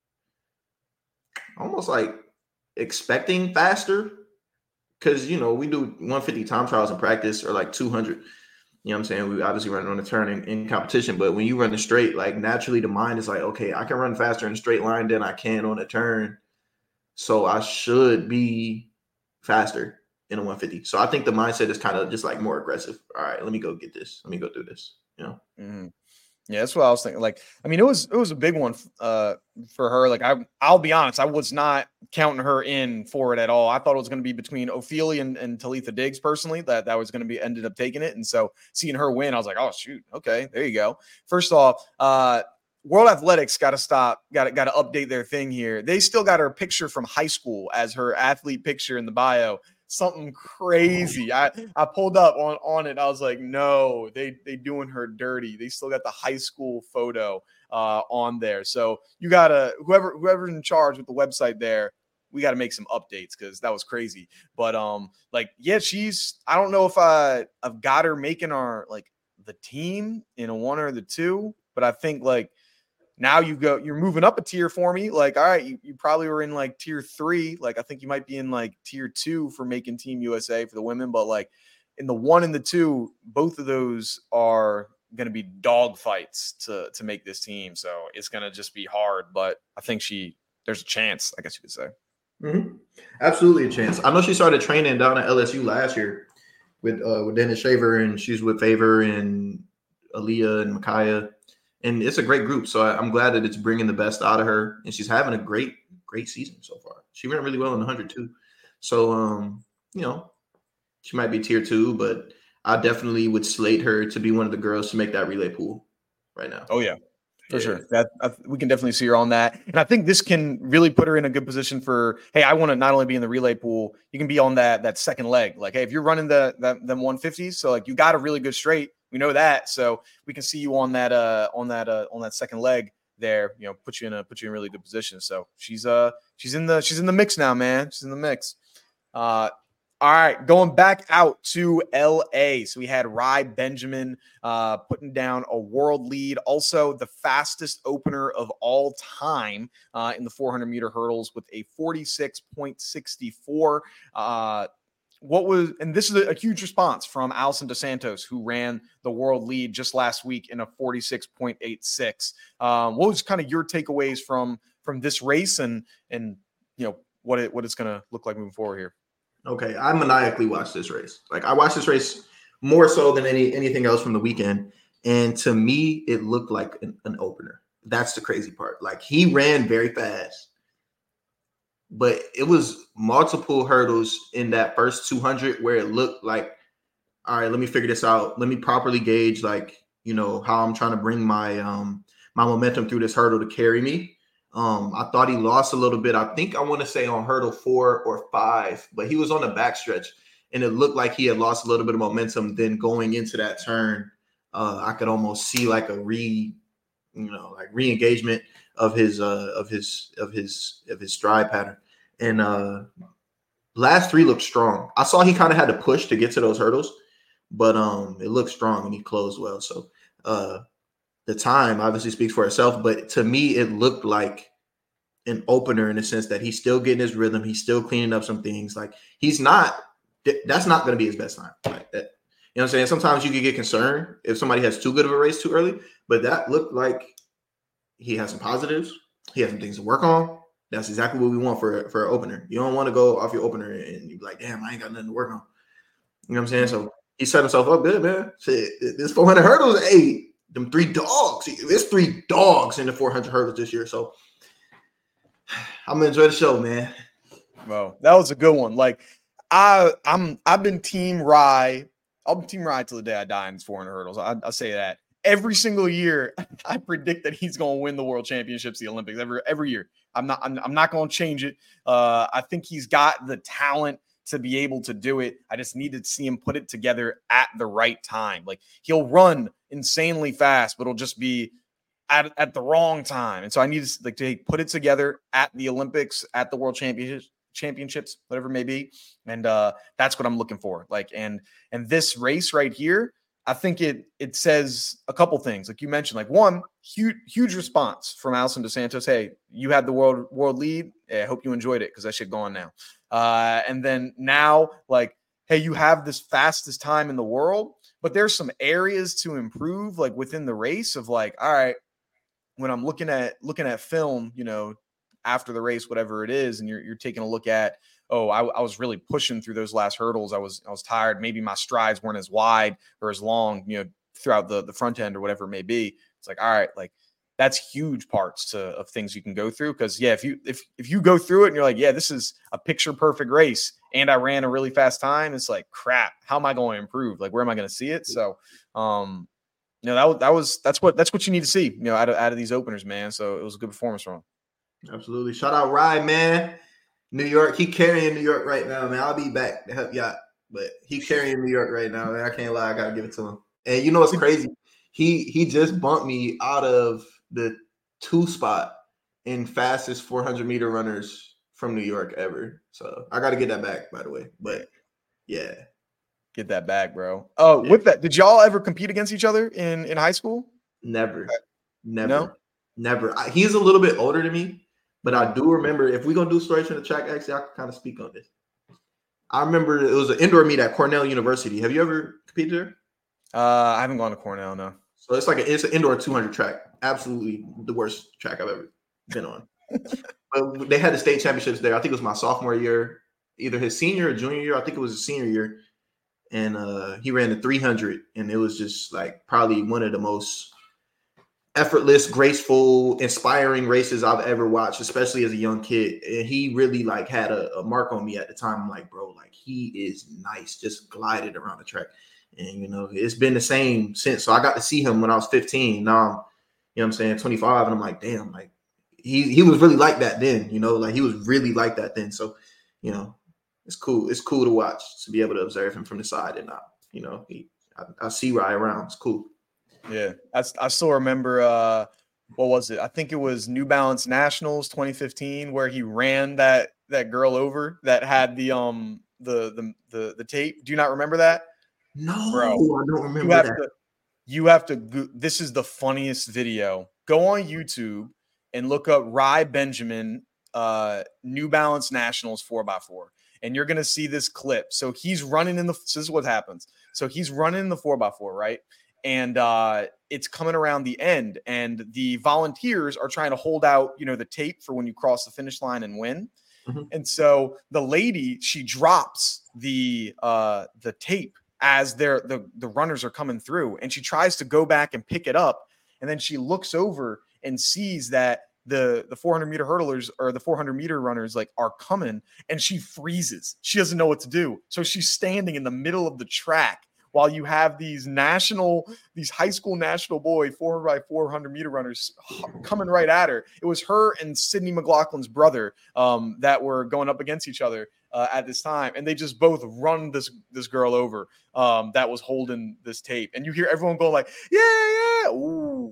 almost like expecting faster. Cause you know, we do one fifty time trials in practice or like two hundred, you know what I'm saying? We obviously run on a turn in, in competition, but when you run a straight, like naturally the mind is like, okay, I can run faster in a straight line than I can on a turn. So I should be faster in a one fifty. So I think the mindset is kind of just like more aggressive. All right, let me go get this. Let me go do this, you know? Mm-hmm. Yeah, that's what I was thinking. Like, I mean, it was it was a big one uh, for her. Like, I I'll be honest, I was not counting her in for it at all. I thought it was going to be between Ophelia and, and Talitha Diggs. Personally, that that was going to be ended up taking it. And so seeing her win, I was like, oh shoot, okay, there you go. First off, uh, World Athletics got to stop, got to got to update their thing here. They still got her picture from high school as her athlete picture in the bio. Something crazy. I, I pulled up on, on it. I was like, no, they they doing her dirty. They still got the high school photo uh, on there. So you gotta whoever whoever's in charge with the website there, we got to make some updates because that was crazy. But um, like yeah, she's. I don't know if I I've got her making our like the team in a one or the two, but I think like. Now you go, you're moving up a tier for me. Like, all right, you, you probably were in like tier three. Like, I think you might be in like tier two for making Team U S A for the women. But like in the one and the two, both of those are going to be dog fights to, to make this team. So it's going to just be hard. But I think she, there's a chance, I guess you could say. Mm-hmm. Absolutely a chance. I know she started training down at L S U last year with, uh, with Dennis Shaver, and she's with Favor and Aaliyah and Micaiah. And it's a great group, so I'm glad that it's bringing the best out of her, and she's having a great, great season so far. She ran really well in the one hundred too. So, um, you know, she might be tier two, but I definitely would slate her to be one of the girls to make that relay pool right now. Oh yeah, for yeah. sure. That I, we can definitely see her on that, and I think this can really put her in a good position for. Hey, I want to not only be in the relay pool, you can be on that that second leg. Like, hey, if you're running the that them one fifties, so like you got a really good straight. We know that, so we can see you on that uh on that uh on that second leg there, you know, put you in a put you in a really good position. So she's uh she's in the she's in the mix now, man. She's in the mix. Uh all right, going back out to L A. So we had Rai Benjamin uh putting down a world lead, also the fastest opener of all time uh in the four hundred meter hurdles with a forty-six point six four. Uh What was, and this is a, a huge response from Alison DeSantos, who ran the world lead just last week in a forty-six point eight six. Um, what was kind of your takeaways from from this race, and and you know what it what it's going to look like moving forward here? Okay, I maniacally watched this race. Like I watched this race more so than any anything else from the weekend, and to me, it looked like an, an opener. That's the crazy part. Like he ran very fast. But it was multiple hurdles in that first two hundred where it looked like, all right, let me figure this out. Let me properly gauge, like, you know, how I'm trying to bring my um my momentum through this hurdle to carry me. Um, I thought he lost a little bit. I think I want to say on hurdle four or five, but he was on the backstretch, and it looked like he had lost a little bit of momentum. Then going into that turn, uh, I could almost see like a re, you know, like re-engagement of his uh of his of his of his stride pattern. And uh last three looked strong. I saw he kind of had to push to get to those hurdles, but um it looked strong and he closed well. So uh the time obviously speaks for itself, but to me it looked like an opener in the sense that he's still getting his rhythm, he's still cleaning up some things. Like he's not that's not going to be his best time. Like that, you know what I'm saying? Sometimes you can get concerned if somebody has too good of a race too early, but that looked like he has some positives. He has some things to work on. That's exactly what we want for, for an opener. You don't want to go off your opener and you be like, damn, I ain't got nothing to work on. You know what I'm saying? So he set himself up good, man. Shit, this four hundred hurdles, hey, them three dogs. There's three dogs in the four hundred hurdles this year. So I'm gonna enjoy the show, man. Well, that was a good one. Like I, I'm, I've been Team Rai. I'll be Team Rai till the day I die in four hundred hurdles. I, I'll say that every single year. I predict that he's going to win the World Championships, the Olympics every every year. I'm not. I'm, I'm not going to change it. Uh, I think he's got the talent to be able to do it. I just needed to see him put it together at the right time. Like he'll run insanely fast, but it'll just be at, at the wrong time. And so I need to like to put it together at the Olympics, at the World Championships, championships, whatever it may be. And uh, that's what I'm looking for. Like, and, and this race right here, I think it, it says a couple things. Like you mentioned, like one huge, huge response from Alison Dos Santos. Hey, you had the world, world lead. Hey, I hope you enjoyed it. Cause that shit going now. Uh, and then now like, hey, you have this fastest time in the world, but there's some areas to improve, like within the race of like, all right, when I'm looking at, looking at film, you know, after the race, whatever it is, and you're, you're taking a look at, oh, I, I was really pushing through those last hurdles. I was, I was tired. Maybe my strides weren't as wide or as long, you know, throughout the, the front end or whatever it may be. It's like, all right, like that's huge parts to, of things you can go through. Cause yeah, if you, if, if you go through it and you're like, yeah, this is a picture perfect race and I ran a really fast time, it's like, crap, how am I going to improve? Like, where am I going to see it? So, um, you know, that, that was, that's what, that's what you need to see, you know, out of, out of these openers, man. So it was a good performance from him. Absolutely. Shout out Rye, man. New York. He carrying New York right now, man. I'll be back to help y'all. But he carrying New York right now, man. I can't lie. I got to give it to him. And you know what's crazy? He he just bumped me out of the two spot in fastest four hundred meter runners from New York ever. So I got to get that back, by the way. But yeah. Get that back, bro. Oh, yeah. With that, did y'all ever compete against each other in, in high school? Never. Never. No? Never. I, he's a little bit older than me. But I do remember, if we're going to do stories from the track, actually, I can kind of speak on this. I remember it was an indoor meet at Cornell University. Have you ever competed there? Uh, I haven't gone to Cornell, no. So it's like a, it's an indoor two hundred track. Absolutely the worst track I've ever been on. But they had the state championships there. I think it was my sophomore year, either his senior or junior year. I think it was his senior year. And uh, he ran the three hundred. And it was just like probably one of the most effortless, graceful, inspiring races I've ever watched, especially as a young kid. And he really like had a, a mark on me at the time. I'm like, bro, like he is nice, just glided around the track. And, you know, it's been the same since. So I got to see him when I was fifteen. Now, I'm, you know what I'm saying, twenty-five. And I'm like, damn, like he, he was really like that then, you know, like he was really like that then. So, you know, it's cool. It's cool to watch, to be able to observe him from the side and not, you know, he, I, I see Rye around. It's cool. Yeah, I, I still remember, uh, what was it? I think it was New Balance Nationals twenty fifteen, where he ran that that girl over that had the um the the the, the tape. Do you not remember that? No, bro, I don't remember you have that. To, you have to. Go, this is the funniest video. Go on YouTube and look up Rye Benjamin, uh, New Balance Nationals four by four, and you're gonna see this clip. So he's running in the. So this is what happens. So he's running in the four by four, right? And uh, it's coming around the end, and the volunteers are trying to hold out, you know, the tape for when you cross the finish line and win. Mm-hmm. And so the lady, she drops the uh, the tape as they're the the runners are coming through, and she tries to go back and pick it up, and then she looks over and sees that the the four hundred meter hurdlers or the four hundred meter runners like are coming, and she freezes. She doesn't know what to do, so she's standing in the middle of the track while you have these national, these high school national boy four by four hundred meter runners coming right at her. It was her and Sydney McLaughlin's brother um, that were going up against each other uh, at this time. And they just both run this, this girl over um, that was holding this tape. And you hear everyone going like, yeah, yeah. Ooh.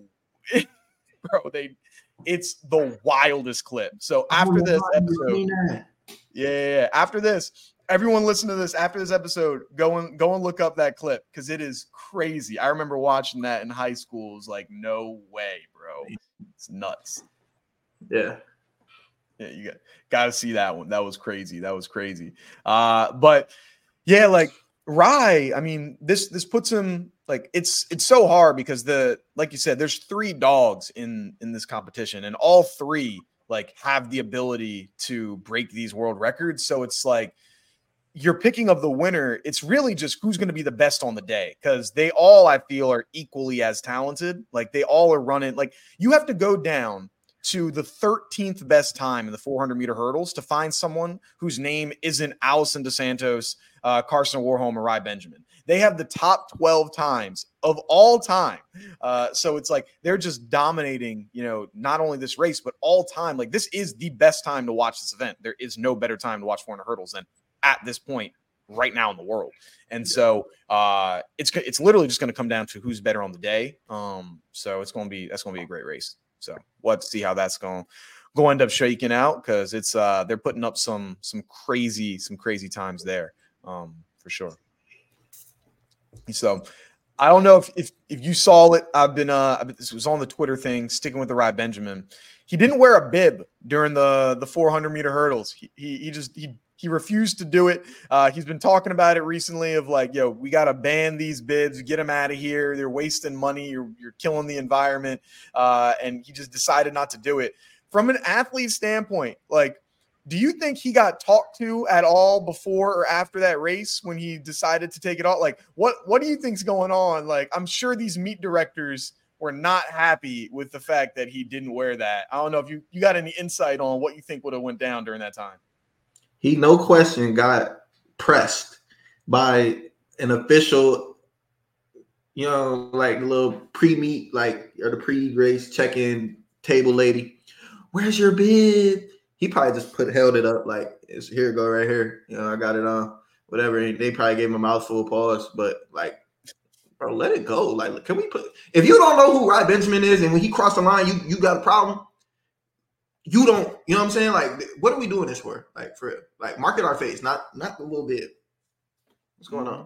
Bro, they, it's the wildest clip. So after this episode, yeah, yeah, yeah, after this, everyone listen to this after this episode, go and go and look up that clip because it is crazy. I remember watching that in high school. It was like, no way, bro. It's nuts. Yeah. Yeah, you got, got to see that one. That was crazy. That was crazy. Uh, but yeah, like Rye, I mean, this this puts him like it's it's so hard because the like you said, there's three dogs in in this competition, and all three like have the ability to break these world records. So it's like you're picking of the winner. It's really just who's going to be the best on the day because they all, I feel, are equally as talented. Like they all are running. Like you have to go down to the thirteenth best time in the four hundred meter hurdles to find someone whose name isn't Alison Dos Santos, uh, Carson Warholm, or Rye Benjamin. They have the top twelve times of all time. Uh, so it's like they're just dominating, you know, not only this race, but all time. Like this is the best time to watch this event. There is no better time to watch four hundred hurdles than at this point right now in the world. And so uh, it's it's literally just going to come down to who's better on the day. Um, so it's going to be that's going to be a great race. So we'll have to see how that's going go end up shaking out, because it's uh, they're putting up some some crazy some crazy times there um, for sure. So I don't know if if, if you saw it. I've been uh this was on the Twitter thing, sticking with the Rai Benjamin. He didn't wear a bib during the the four hundred meter hurdles. He he, he just he. He refused to do it. Uh, he's been talking about it recently of like, yo, we got to ban these bibs, get them out of here. They're wasting money. You're, you're killing the environment. Uh, and he just decided not to do it. From an athlete standpoint, like, do you think he got talked to at all before or after that race when he decided to take it off? Like, what, what do you think's going on? Like, I'm sure these meet directors were not happy with the fact that he didn't wear that. I don't know if you, you got any insight on what you think would have went down during that time. He, no question, got pressed by an official, you know, like the little pre-meet, like, or the pre-race check-in table lady. Where's your bib? He probably just put held it up like, it's here, go right here. You know, I got it on, whatever. And they probably gave him a mouthful of pause, but like, bro, let it go. Like, can we put, if you don't know who Rai Benjamin is and when he crossed the line, you you got a problem. You don't, you know what I'm saying? Like, what are we doing this for? Like, for real. Like, market our face, not not a little bit. What's going on?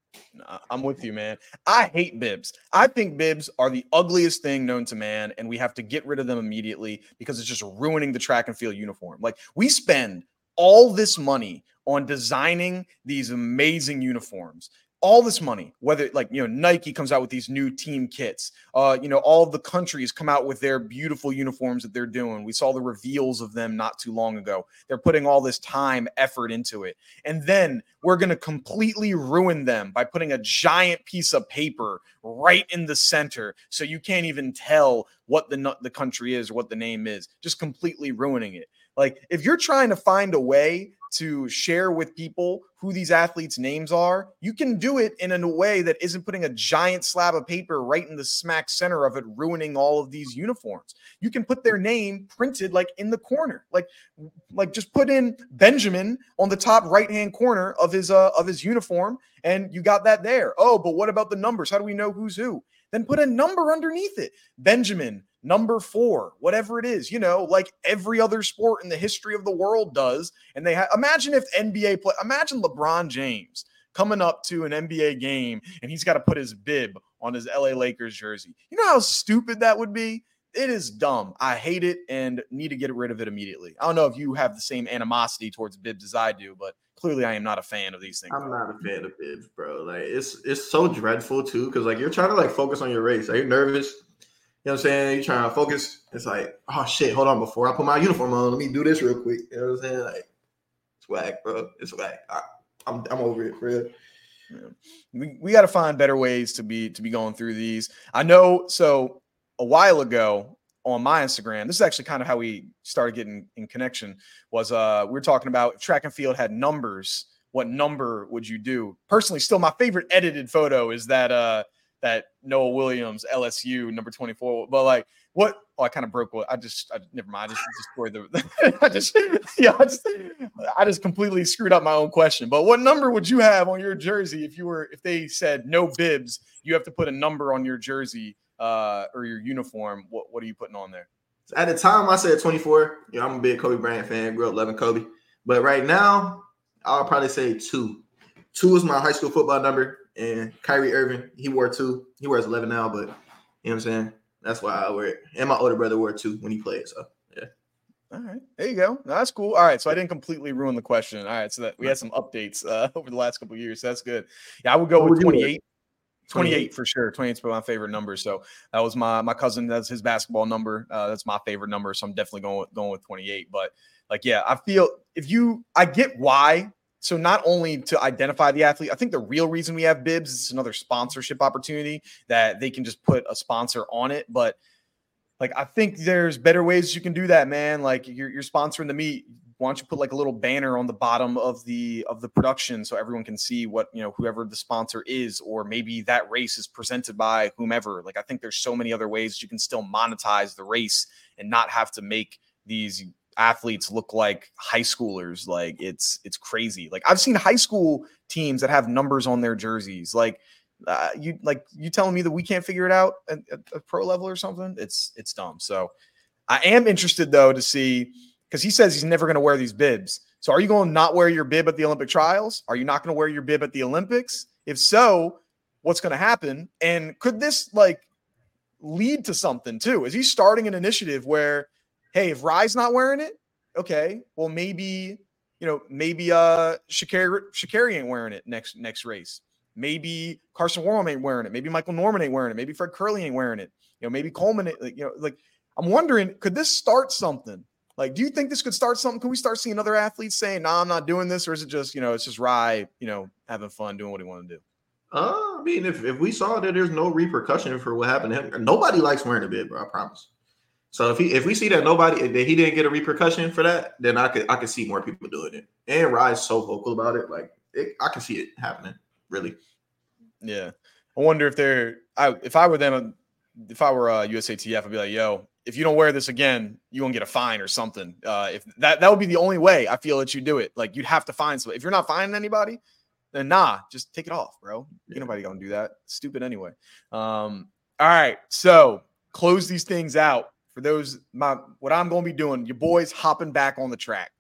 I'm with you, man. I hate bibs. I think bibs are the ugliest thing known to man, and we have to get rid of them immediately because it's just ruining the track and field uniform. Like, we spend all this money on designing these amazing uniforms. All this money, whether like, you know, Nike comes out with these new team kits, uh, you know, all of the countries come out with their beautiful uniforms that they're doing. We saw the reveals of them not too long ago. They're putting all this time, effort into it. And then we're going to completely ruin them by putting a giant piece of paper right in the center. So you can't even tell what the, the country is or what the name is, just completely ruining it. Like, if you're trying to find a way to share with people who these athletes' names are, you can do it in a way that isn't putting a giant slab of paper right in the smack center of it, ruining all of these uniforms. You can put their name printed like in the corner, like, like just put in Benjamin on the top right-hand corner of his, uh, of his uniform. And you got that there. Oh, but what about the numbers? How do we know who's who? Then put a number underneath it. Benjamin, number four, whatever it is, you know, like every other sport in the history of the world does. And they ha- imagine if N B A play, imagine LeBron James coming up to an N B A game and he's got to put his bib on his L A Lakers jersey. You know how stupid that would be? It is dumb. I hate it and need to get rid of it immediately. I don't know if you have the same animosity towards bibs as I do, but clearly I am not a fan of these things. I'm not a fan of bibs, bro. Like, it's it's so dreadful too, because like you're trying to like focus on your race. Like, you're nervous. You know what I'm saying? You're trying to focus. It's like, oh shit, hold on, before I put my uniform on, let me do this real quick. You know what I'm saying? Like, it's whack, bro. It's whack. I, I'm I'm over it, for real. Yeah. We we got to find better ways to be to be going through these. I know. So a while ago on my Instagram, this is actually kind of how we started getting in connection. Was uh we were talking about if track and field had numbers, what number would you do? Personally, still my favorite edited photo is that uh that Noah Williams L S U number twenty-four. But like, what? Oh, I kind of broke what I just. I, never mind. I just destroyed the. I just yeah. I just I just completely screwed up my own question. But what number would you have on your jersey if you were if they said no bibs? You have to put a number on your jersey uh, or your uniform. What what are you putting on there? At the time, I said twenty-four. You know, I'm a big Kobe Bryant fan. Grew up loving Kobe. But right now, I'll probably say two. Two is my high school football number. And Kyrie Irving, he wore two. He wears eleven now, but you know what I'm saying? That's why I wear it. And my older brother wore two when he played. So, yeah. All right. There you go. No, that's cool. All right. So I didn't completely ruin the question. All right. So that we had some updates uh, over the last couple of years. So that's good. Yeah, I would go what with twenty-eight. twenty-eight for sure. twenty-eight is my favorite number. So that was my my cousin. That's his basketball number. Uh, that's my favorite number. So I'm definitely going with, going with twenty-eight. But like, yeah, I feel if you, I get why. So not only to identify the athlete, I think the real reason we have bibs is another sponsorship opportunity that they can just put a sponsor on it. But like, I think there's better ways you can do that, man. Like you're, you're sponsoring the meet. Why don't you put like a little banner on the bottom of the, of the production so everyone can see what, you know, whoever the sponsor is, or maybe that race is presented by whomever. Like, I think there's so many other ways you can still monetize the race and not have to make these athletes look like high schoolers. Like it's it's crazy. Like I've seen high school teams that have numbers on their jerseys. Like uh, you like you telling me that we can't figure it out at, at a pro level or something? It's it's dumb. So I am interested though to see, because he says he's never going to wear these bibs. So are you going to not wear your bib at the Olympic trials? Are you not going to wear your bib at the Olympics? If so, what's going to happen? And could this like lead to something too? Is he starting an initiative where, hey, if Rye's not wearing it, okay, well maybe, you know, maybe uh Sha'Carri, Sha'Carri ain't wearing it next next race. Maybe Carson Warren ain't wearing it. Maybe Michael Norman ain't wearing it. Maybe Fred Curley ain't wearing it. You know, maybe Coleman, you know, like I'm wondering, could this start something? Like, do you think this could start something? Can we start seeing other athletes saying, "No, nah, I'm not doing this," or is it just, you know, it's just Rye, you know, having fun, doing what he want to do? Uh, I mean, if, if we saw that there's no repercussion for what happened to him, nobody likes wearing a bib, bro. I promise. So if he if we see that nobody that he didn't get a repercussion for that, then I could I could see more people doing it. And Rye's so vocal about it, like it, I can see it happening. Really. Yeah, I wonder if they're. I if I were them, if I were uh, U S A T F, I'd be like, yo, if you don't wear this again, you won't get a fine or something. Uh, if that that would be the only way I feel that you do it. Like you'd have to find somebody. If you're not finding anybody, then nah, just take it off, bro. Yeah. Ain't nobody gonna do that. It's stupid anyway. Um, all right, so close these things out for those. My what I'm gonna be doing. Your boys hopping back on the track.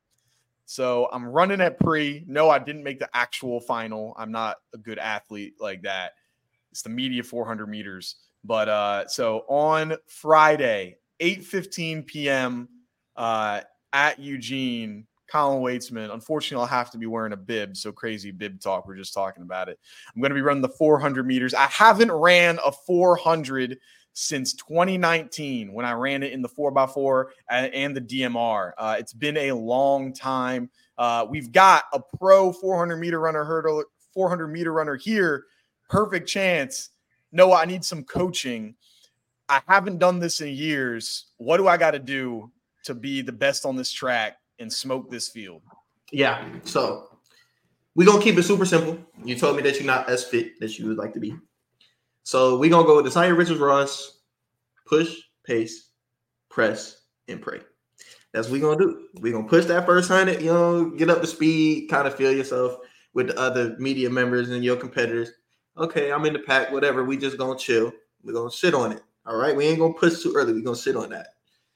So I'm running at pre. No, I didn't make the actual final. I'm not a good athlete like that. It's the media four hundred meters. But uh, so on Friday, eight fifteen p.m. Uh, at Eugene, Colin Waitsman. Unfortunately, I'll have to be wearing a bib. So crazy bib talk. We're just talking about it. I'm going to be running the four hundred meters. I haven't ran a four hundred since twenty nineteen when I ran it in the four by four and, and the D M R. Uh, it's been a long time. Uh, we've got a pro four hundred meter runner hurdle, four hundred meter runner here. Perfect chance. Noah, I need some coaching. I haven't done this in years. What do I got to do to be the best on this track and smoke this field? Yeah. So we're going to keep it super simple. You told me that you're not as fit as you would like to be. So we're going to go with Desanya Richards-Ross, push, pace, press, and pray. That's what we're going to do. We're going to push that first hundred, you know, get up to speed, kind of feel yourself with the other media members and your competitors. Okay, I'm in the pack, whatever. We just going to chill. We're going to sit on it. All right? We ain't going to push too early. We're going to sit on that.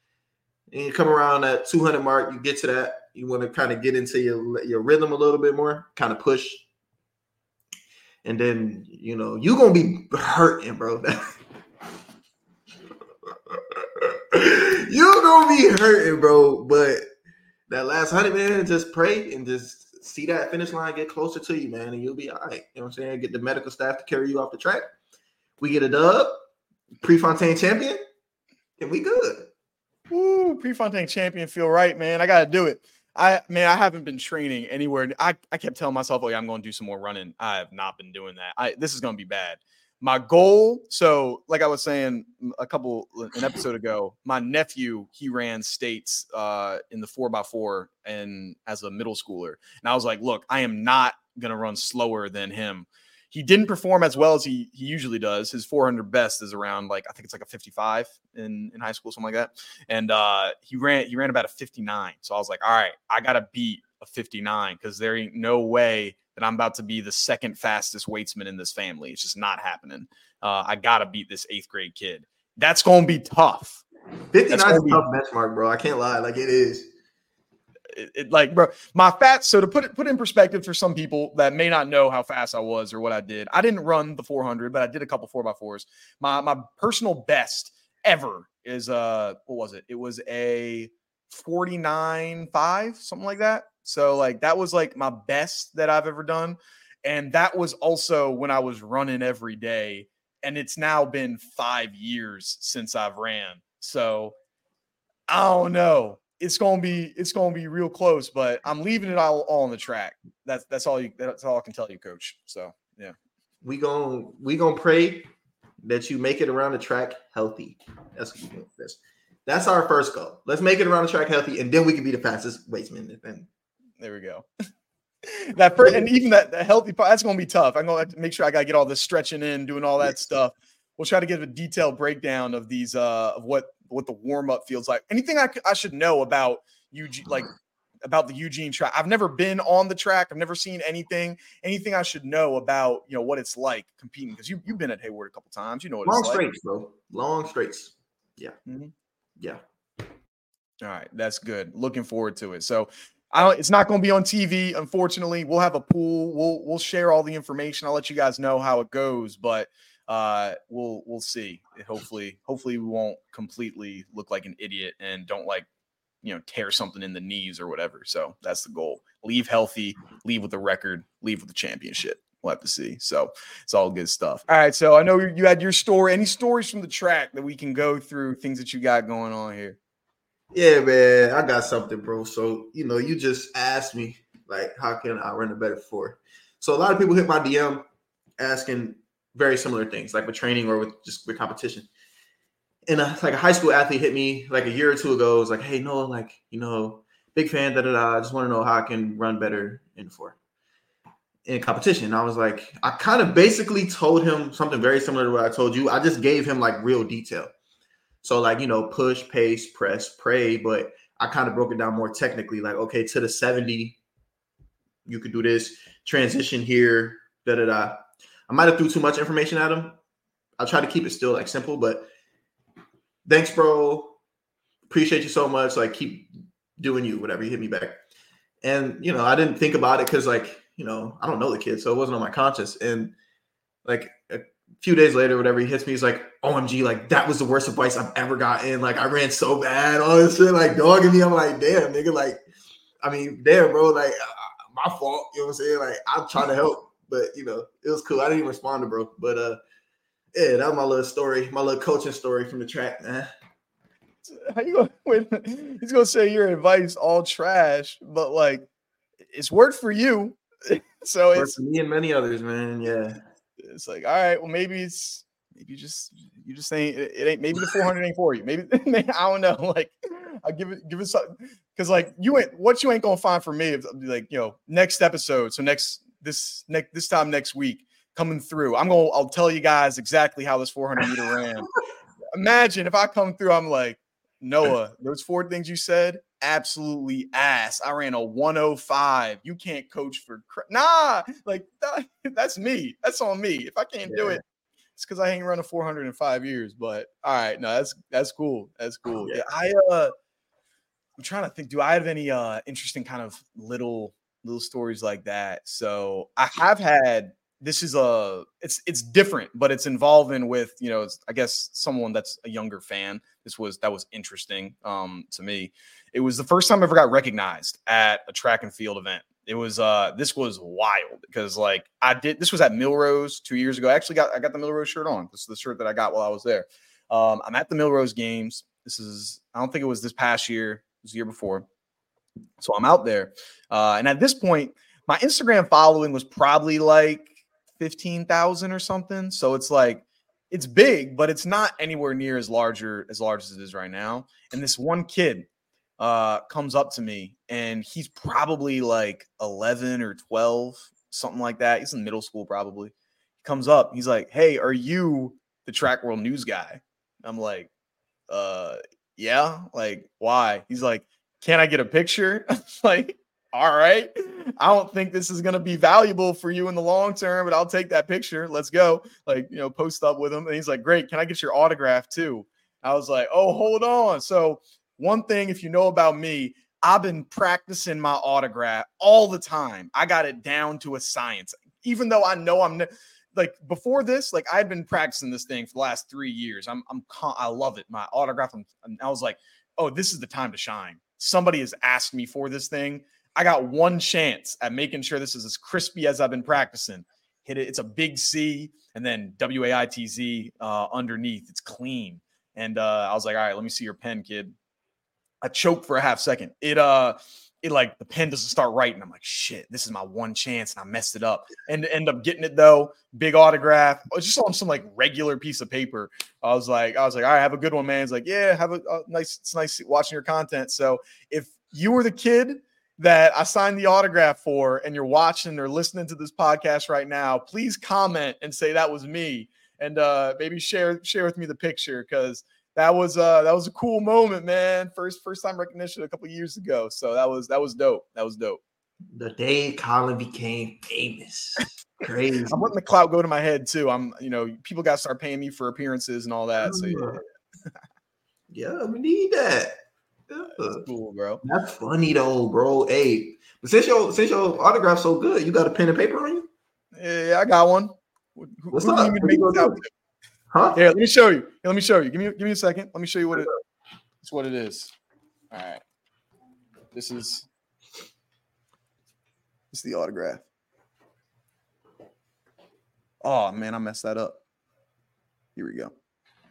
And you come around that two hundred mark, you get to that. You want to kind of get into your, your rhythm a little bit more, kind of push. And then, you know, you're going to be hurting, bro. You're going to be hurting, bro. But that last hundred, man, just pray and just see that finish line get closer to you, man, and you'll be all right. You know what I'm saying? Get the medical staff to carry you off the track. We get a dub, Prefontaine champion, and we good. Woo, Prefontaine champion feel right, man. I got to do it. I man, I haven't been training anywhere. I, I kept telling myself, oh, yeah, I'm going to do some more running. I have not been doing that. I This is going to be bad. My goal, so like I was saying a couple, an episode ago, my nephew, he ran states uh, in the four by four and as a middle schooler. And I was like, look, I am not going to run slower than him. He didn't perform as well as he he usually does. His four hundred best is around like, I think it's like a fifty-five in, in high school, something like that. And uh, he ran he ran about a fifty-nine. So I was like, all right, I got to beat a fifty-nine because there ain't no way that I'm about to be the second fastest weightsman in this family. It's just not happening. Uh, I got to beat this eighth grade kid. That's going to be tough. fifty-nine is a tough benchmark, bro. I can't lie. Like it is. It, it, like, bro, my fat. So to put it, put it in perspective for some people that may not know how fast I was or what I did, I didn't run the four hundred, but I did a couple four by fours. My, my personal best ever is, uh, what was it? It was a forty-nine five, something like that. So like that was like my best that I've ever done. And that was also when I was running every day. And it's now been five years since I've ran. So I don't know. It's gonna be it's gonna be real close, but I'm leaving it all, all on the track. That's that's all you that's all I can tell you, coach. So yeah. We gonna we gonna pray that you make it around the track healthy. That's what we do. That's that's our first goal. Let's make it around the track healthy, and then we can be the fastest weightsman. And there we go. that first, and even that, that healthy part, that's gonna be tough. I'm gonna have to make sure I gotta get all this stretching in, doing all that yes. stuff. We'll try to get a detailed breakdown of these uh of what what the warm up feels like. Anything I, I should know about Eugene, like about the Eugene track. I've never been on the track. I've never seen anything, anything I should know about, you know, what it's like competing, because you, you've been at Hayward a couple times. You know what Long it's like. straights, bro. Long straights. Yeah. Mm-hmm. Yeah. All right. That's good. Looking forward to it. So I don't, it's not going to be on T V. Unfortunately, we'll have a pool. We'll, we'll share all the information. I'll let you guys know how it goes, but uh, we'll, we'll see. Hopefully, hopefully we won't completely look like an idiot and don't like, you know, tear something in the knees or whatever. So that's the goal. Leave healthy, leave with a record, leave with a championship. We'll have to see. So it's all good stuff. All right. So I know you had your story. Any stories from the track that we can go through, things that you got going on here? Yeah, man, I got something, bro. So, you know, you just asked me, like, how can I run a better four? So a lot of people hit my D M asking very similar things, like with training or with just with competition. And a, like a high school athlete hit me like a year or two ago. It was like, hey, Noah, like, you know, big fan, da da da. I just want to know how I can run better in four in competition. And I was like, I kind of basically told him something very similar to what I told you. I just gave him like real detail. So like, you know, push, pace, press, pray. But I kind of broke it down more technically, like, okay, to the seventy, you could do this transition here, da da da. I might have threw too much information at him. I'll try to keep it still like simple, but thanks, bro. Appreciate you so much. Like, keep doing you, whatever. You hit me back. And, you know, I didn't think about it because, like, you know, I don't know the kid, so it wasn't on my conscience. And, like, a few days later, whatever, he hits me. He's like, O M G, like, that was the worst advice I've ever gotten. Like, I ran so bad, all this shit, like, dogging me. I'm like, damn, nigga. Like, I mean, damn, bro. Like, uh, my fault. You know what I'm saying? Like, I'm trying to help. But, you know, it was cool. I didn't even respond to bro. But, uh, yeah, that was my little story, my little coaching story from the track, man. How you going? He's gonna say your advice all trash, but like it's worked for you, so Worked it's for me and many others, man. Yeah, it's like, all right, well, maybe it's maybe you just you just ain't it ain't maybe the four hundred ain't for you. Maybe, maybe I don't know. Like I'll give it give it something, because like you ain't what you ain't gonna find for me is like, you know, next episode. So next this next this time next week. Coming through, I'm gonna I'll tell you guys exactly how this four hundred meter ran. Imagine if I come through, I'm like, Noah, those four things you said, absolutely ass. I ran a one oh five. You can't coach for cra- nah. Like that, that's me. That's on me. If I can't yeah. do it, it's because I ain't run a four hundred in five years. But all right, no, that's that's cool. That's cool. Yeah, yeah I uh, I'm trying to think. Do I have any uh interesting kind of little little stories like that? So I have had. This is a it's it's different, but it's involving with, you know, it's, I guess someone that's a younger fan. This was that was interesting um, to me. It was the first time I ever got recognized at a track and field event. It was uh, this was wild because like I did this was at Millrose two years ago. I actually got I got the Millrose shirt on. This is the shirt that I got while I was there. Um, I'm at the Millrose games. This is I don't think it was this past year. It was the year before. So I'm out there, uh, and at this point, my Instagram following was probably like fifteen thousand or something. So it's like, it's big, but it's not anywhere near as larger as large as it is right now. And this one kid uh, comes up to me and he's probably like eleven or twelve, something like that. He's in middle school, probably. He comes up, he's like, hey, are you the Track World News guy? I'm like, uh, yeah, like, why? He's like, can I get a picture? Like, all right. I don't think this is going to be valuable for you in the long term, but I'll take that picture. Let's go. Like, you know, post up with him. And he's like, great. Can I get your autograph too? I was like, oh, hold on. So one thing, if you know about me, I've been practicing my autograph all the time. I got it down to a science, even though I know I'm like before this, like I'd been practicing this thing for the last three years. I'm, I'm, I love it. My autograph. I'm, I was like, oh, this is the time to shine. Somebody has asked me for this thing. I got one chance at making sure this is as crispy as I've been practicing. Hit it. It's a big C and then W A I T Z uh, underneath. It's clean. And uh, I was like, all right, let me see your pen, kid. I choked for a half second. It, uh, it like the pen doesn't start writing. I'm like, shit, this is my one chance. And I messed it up and end up getting it though. Big autograph. I was just on some like regular piece of paper. I was like, I was like, all right, have a good one, man. It's like, yeah, have a, a nice, it's nice watching your content. So if you were the kid that I signed the autograph for and you're watching or listening to this podcast right now, please comment and say that was me. And uh, maybe share, share with me the picture. Cause that was uh that was a cool moment, man. First first time recognition a couple years ago. So that was that was dope. That was dope. The day Colin became famous. Crazy. I'm letting the clout go to my head too. I'm, you know, people got to start paying me for appearances and all that. So yeah, yeah we need that. Yeah. That's cool, bro. That's funny though, bro. Hey, but since your since your autograph's so good, you got a pen and paper on you? Yeah, I got one. Who, What's who up? do you make this out to? Huh? Yeah, let me show you. Here, let me show you. Give me give me a second. Let me show you what it. It's what it is. All right. This is. This is the autograph. Oh man, I messed that up. Here we go.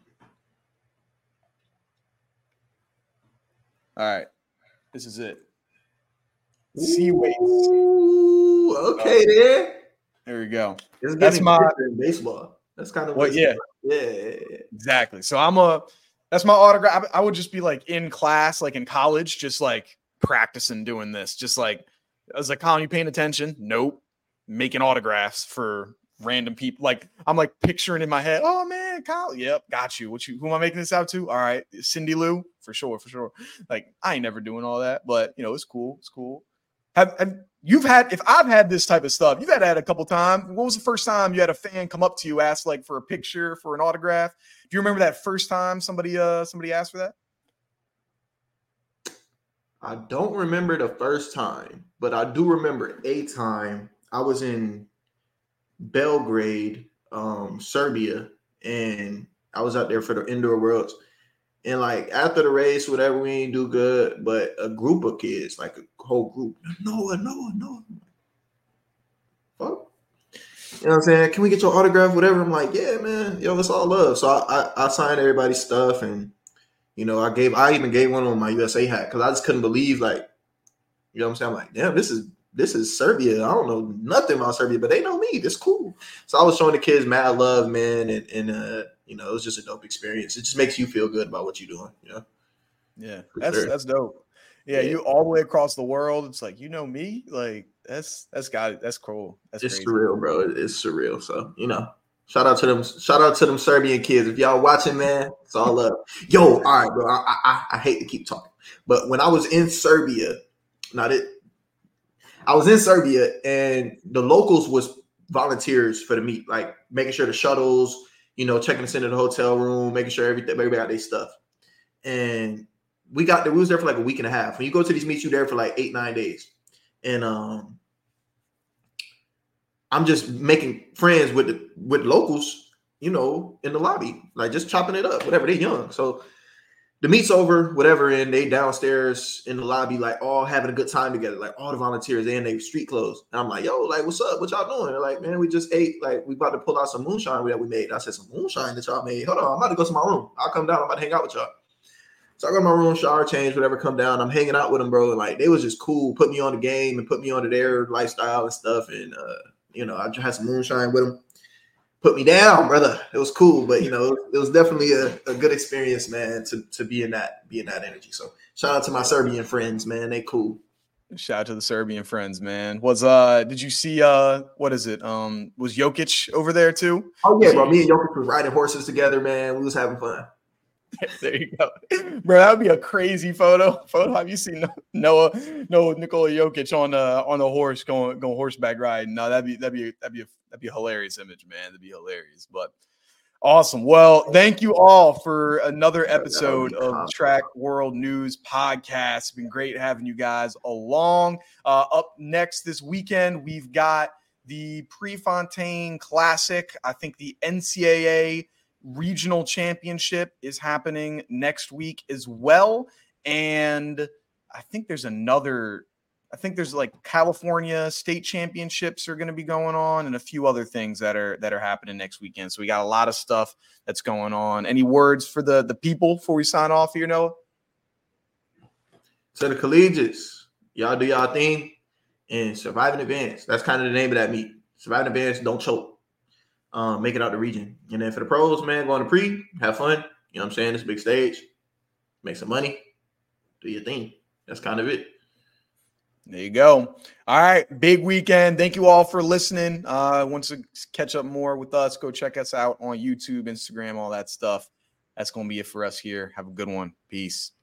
All right, this is it. Sea weights. Ooh, okay, there. There we go. It's That's my in baseball. That's kind of what. Yeah, yeah, exactly. So I'm a. That's my autograph. I would just be like in class, like in college, just like practicing doing this. Just like I was like, Colin, you paying attention? Nope. Making autographs for random people. Like I'm like picturing in my head. Oh man, Colin. Yep, got you. What you? Who am I making this out to? All right, Cindy Lou for sure, for sure. Like I ain't never doing all that, but you know it's cool. It's cool. Have, have you've had? If I've had this type of stuff, you've had that a couple times. What was the first time you had a fan come up to you, ask like for a picture, for an autograph? Do you remember that first time somebody uh somebody asked for that? I don't remember the first time, but I do remember a time I was in Belgrade, um, Serbia, and I was out there for the indoor worlds. And like after the race, whatever, we ain't do good, but a group of kids, like a whole group, Noah, Noah, Noah. Fuck. You know what I'm saying? Can we get your autograph? Whatever. I'm like, yeah, man. Yo, it's all love. So I, I, I signed everybody's stuff, and you know, I gave, I even gave one on my U S A hat because I just couldn't believe, like, you know what I'm saying? I'm like, damn, this is this is Serbia. I don't know nothing about Serbia, but they know me. This cool. So I was showing the kids mad love, man, and and uh, you know, it was just a dope experience. It just makes you feel good about what you're doing. You know? Yeah, For that's sure. that's dope. Yeah, Yeah. you all the way across the world. It's like, you know me, like that's that's got it. That's cool. That's It's crazy. surreal, bro. It's surreal. So, you know, shout out to them. Shout out to them Serbian kids. If y'all watching, man, it's all love. Yo, all right, bro. I, I I hate to keep talking, but when I was in Serbia, not it. I was in Serbia, and the locals was volunteers for the meet, like making sure the shuttles, you know, checking us into the hotel room, making sure everything, everybody got their stuff. And we got there. We was there for like a week and a half. When you go to these meets, you're there for like eight, nine days, and um. I'm just making friends with the with locals, you know, in the lobby, like just chopping it up, whatever. They're young. So the meet's over, whatever, and they downstairs in the lobby, like all having a good time together, like all the volunteers and they street clothes. And I'm like, yo, like, what's up? What y'all doing? They're like, man, we just ate, like, we about to pull out some moonshine that we made. I said, some moonshine that y'all made. Hold on, I'm about to go to my room. I'll come down. I'm about to hang out with y'all. So I go to my room, shower, change, whatever, come down. I'm hanging out with them, bro. And like, they was just cool, put me on the game and put me onto their lifestyle and stuff. And, uh, you know, I just had some moonshine with them. Put me down, brother. It was cool, but you know, it was definitely a, a good experience, man, to, to be in that be in that energy. So shout out to my Serbian friends, man. They cool. Shout out to the Serbian friends, man. Was uh did you see uh what is it? Um was Jokic over there too? Oh yeah, bro. Me and Jokic was riding horses together, man. We was having fun. There you go, bro. That would be a crazy photo. Photo. Have you seen Noah, Noah, Nikola Jokic on uh on the horse going going horseback riding? No, that'd be that'd be that'd be a, that'd be a hilarious image, man. That'd be hilarious. But awesome. Well, thank you all for another episode of Track World News Podcast. It's been great having you guys along. Uh, up next this weekend, we've got the Prefontaine Classic. I think the N C double A Regional Championship is happening next week as well. And I think there's another, I think there's like California state championships are going to be going on and a few other things that are, that are happening next weekend. So we got a lot of stuff that's going on. Any words for the, the people before we sign off here, Noah? To the collegiates, y'all do y'all thing and survive in advance. That's kind of the name of that meet. Survive in advance, don't choke. Um, make it out the region. And then for the pros, man, go on the pre, have fun. You know what I'm saying? It's a big stage. Make some money. Do your thing. That's kind of it. There you go. All right. Big weekend. Thank you all for listening. Uh, want to catch up more with us, go check us out on YouTube, Instagram, all that stuff. that's going to be it for us here. Have a good one. Peace.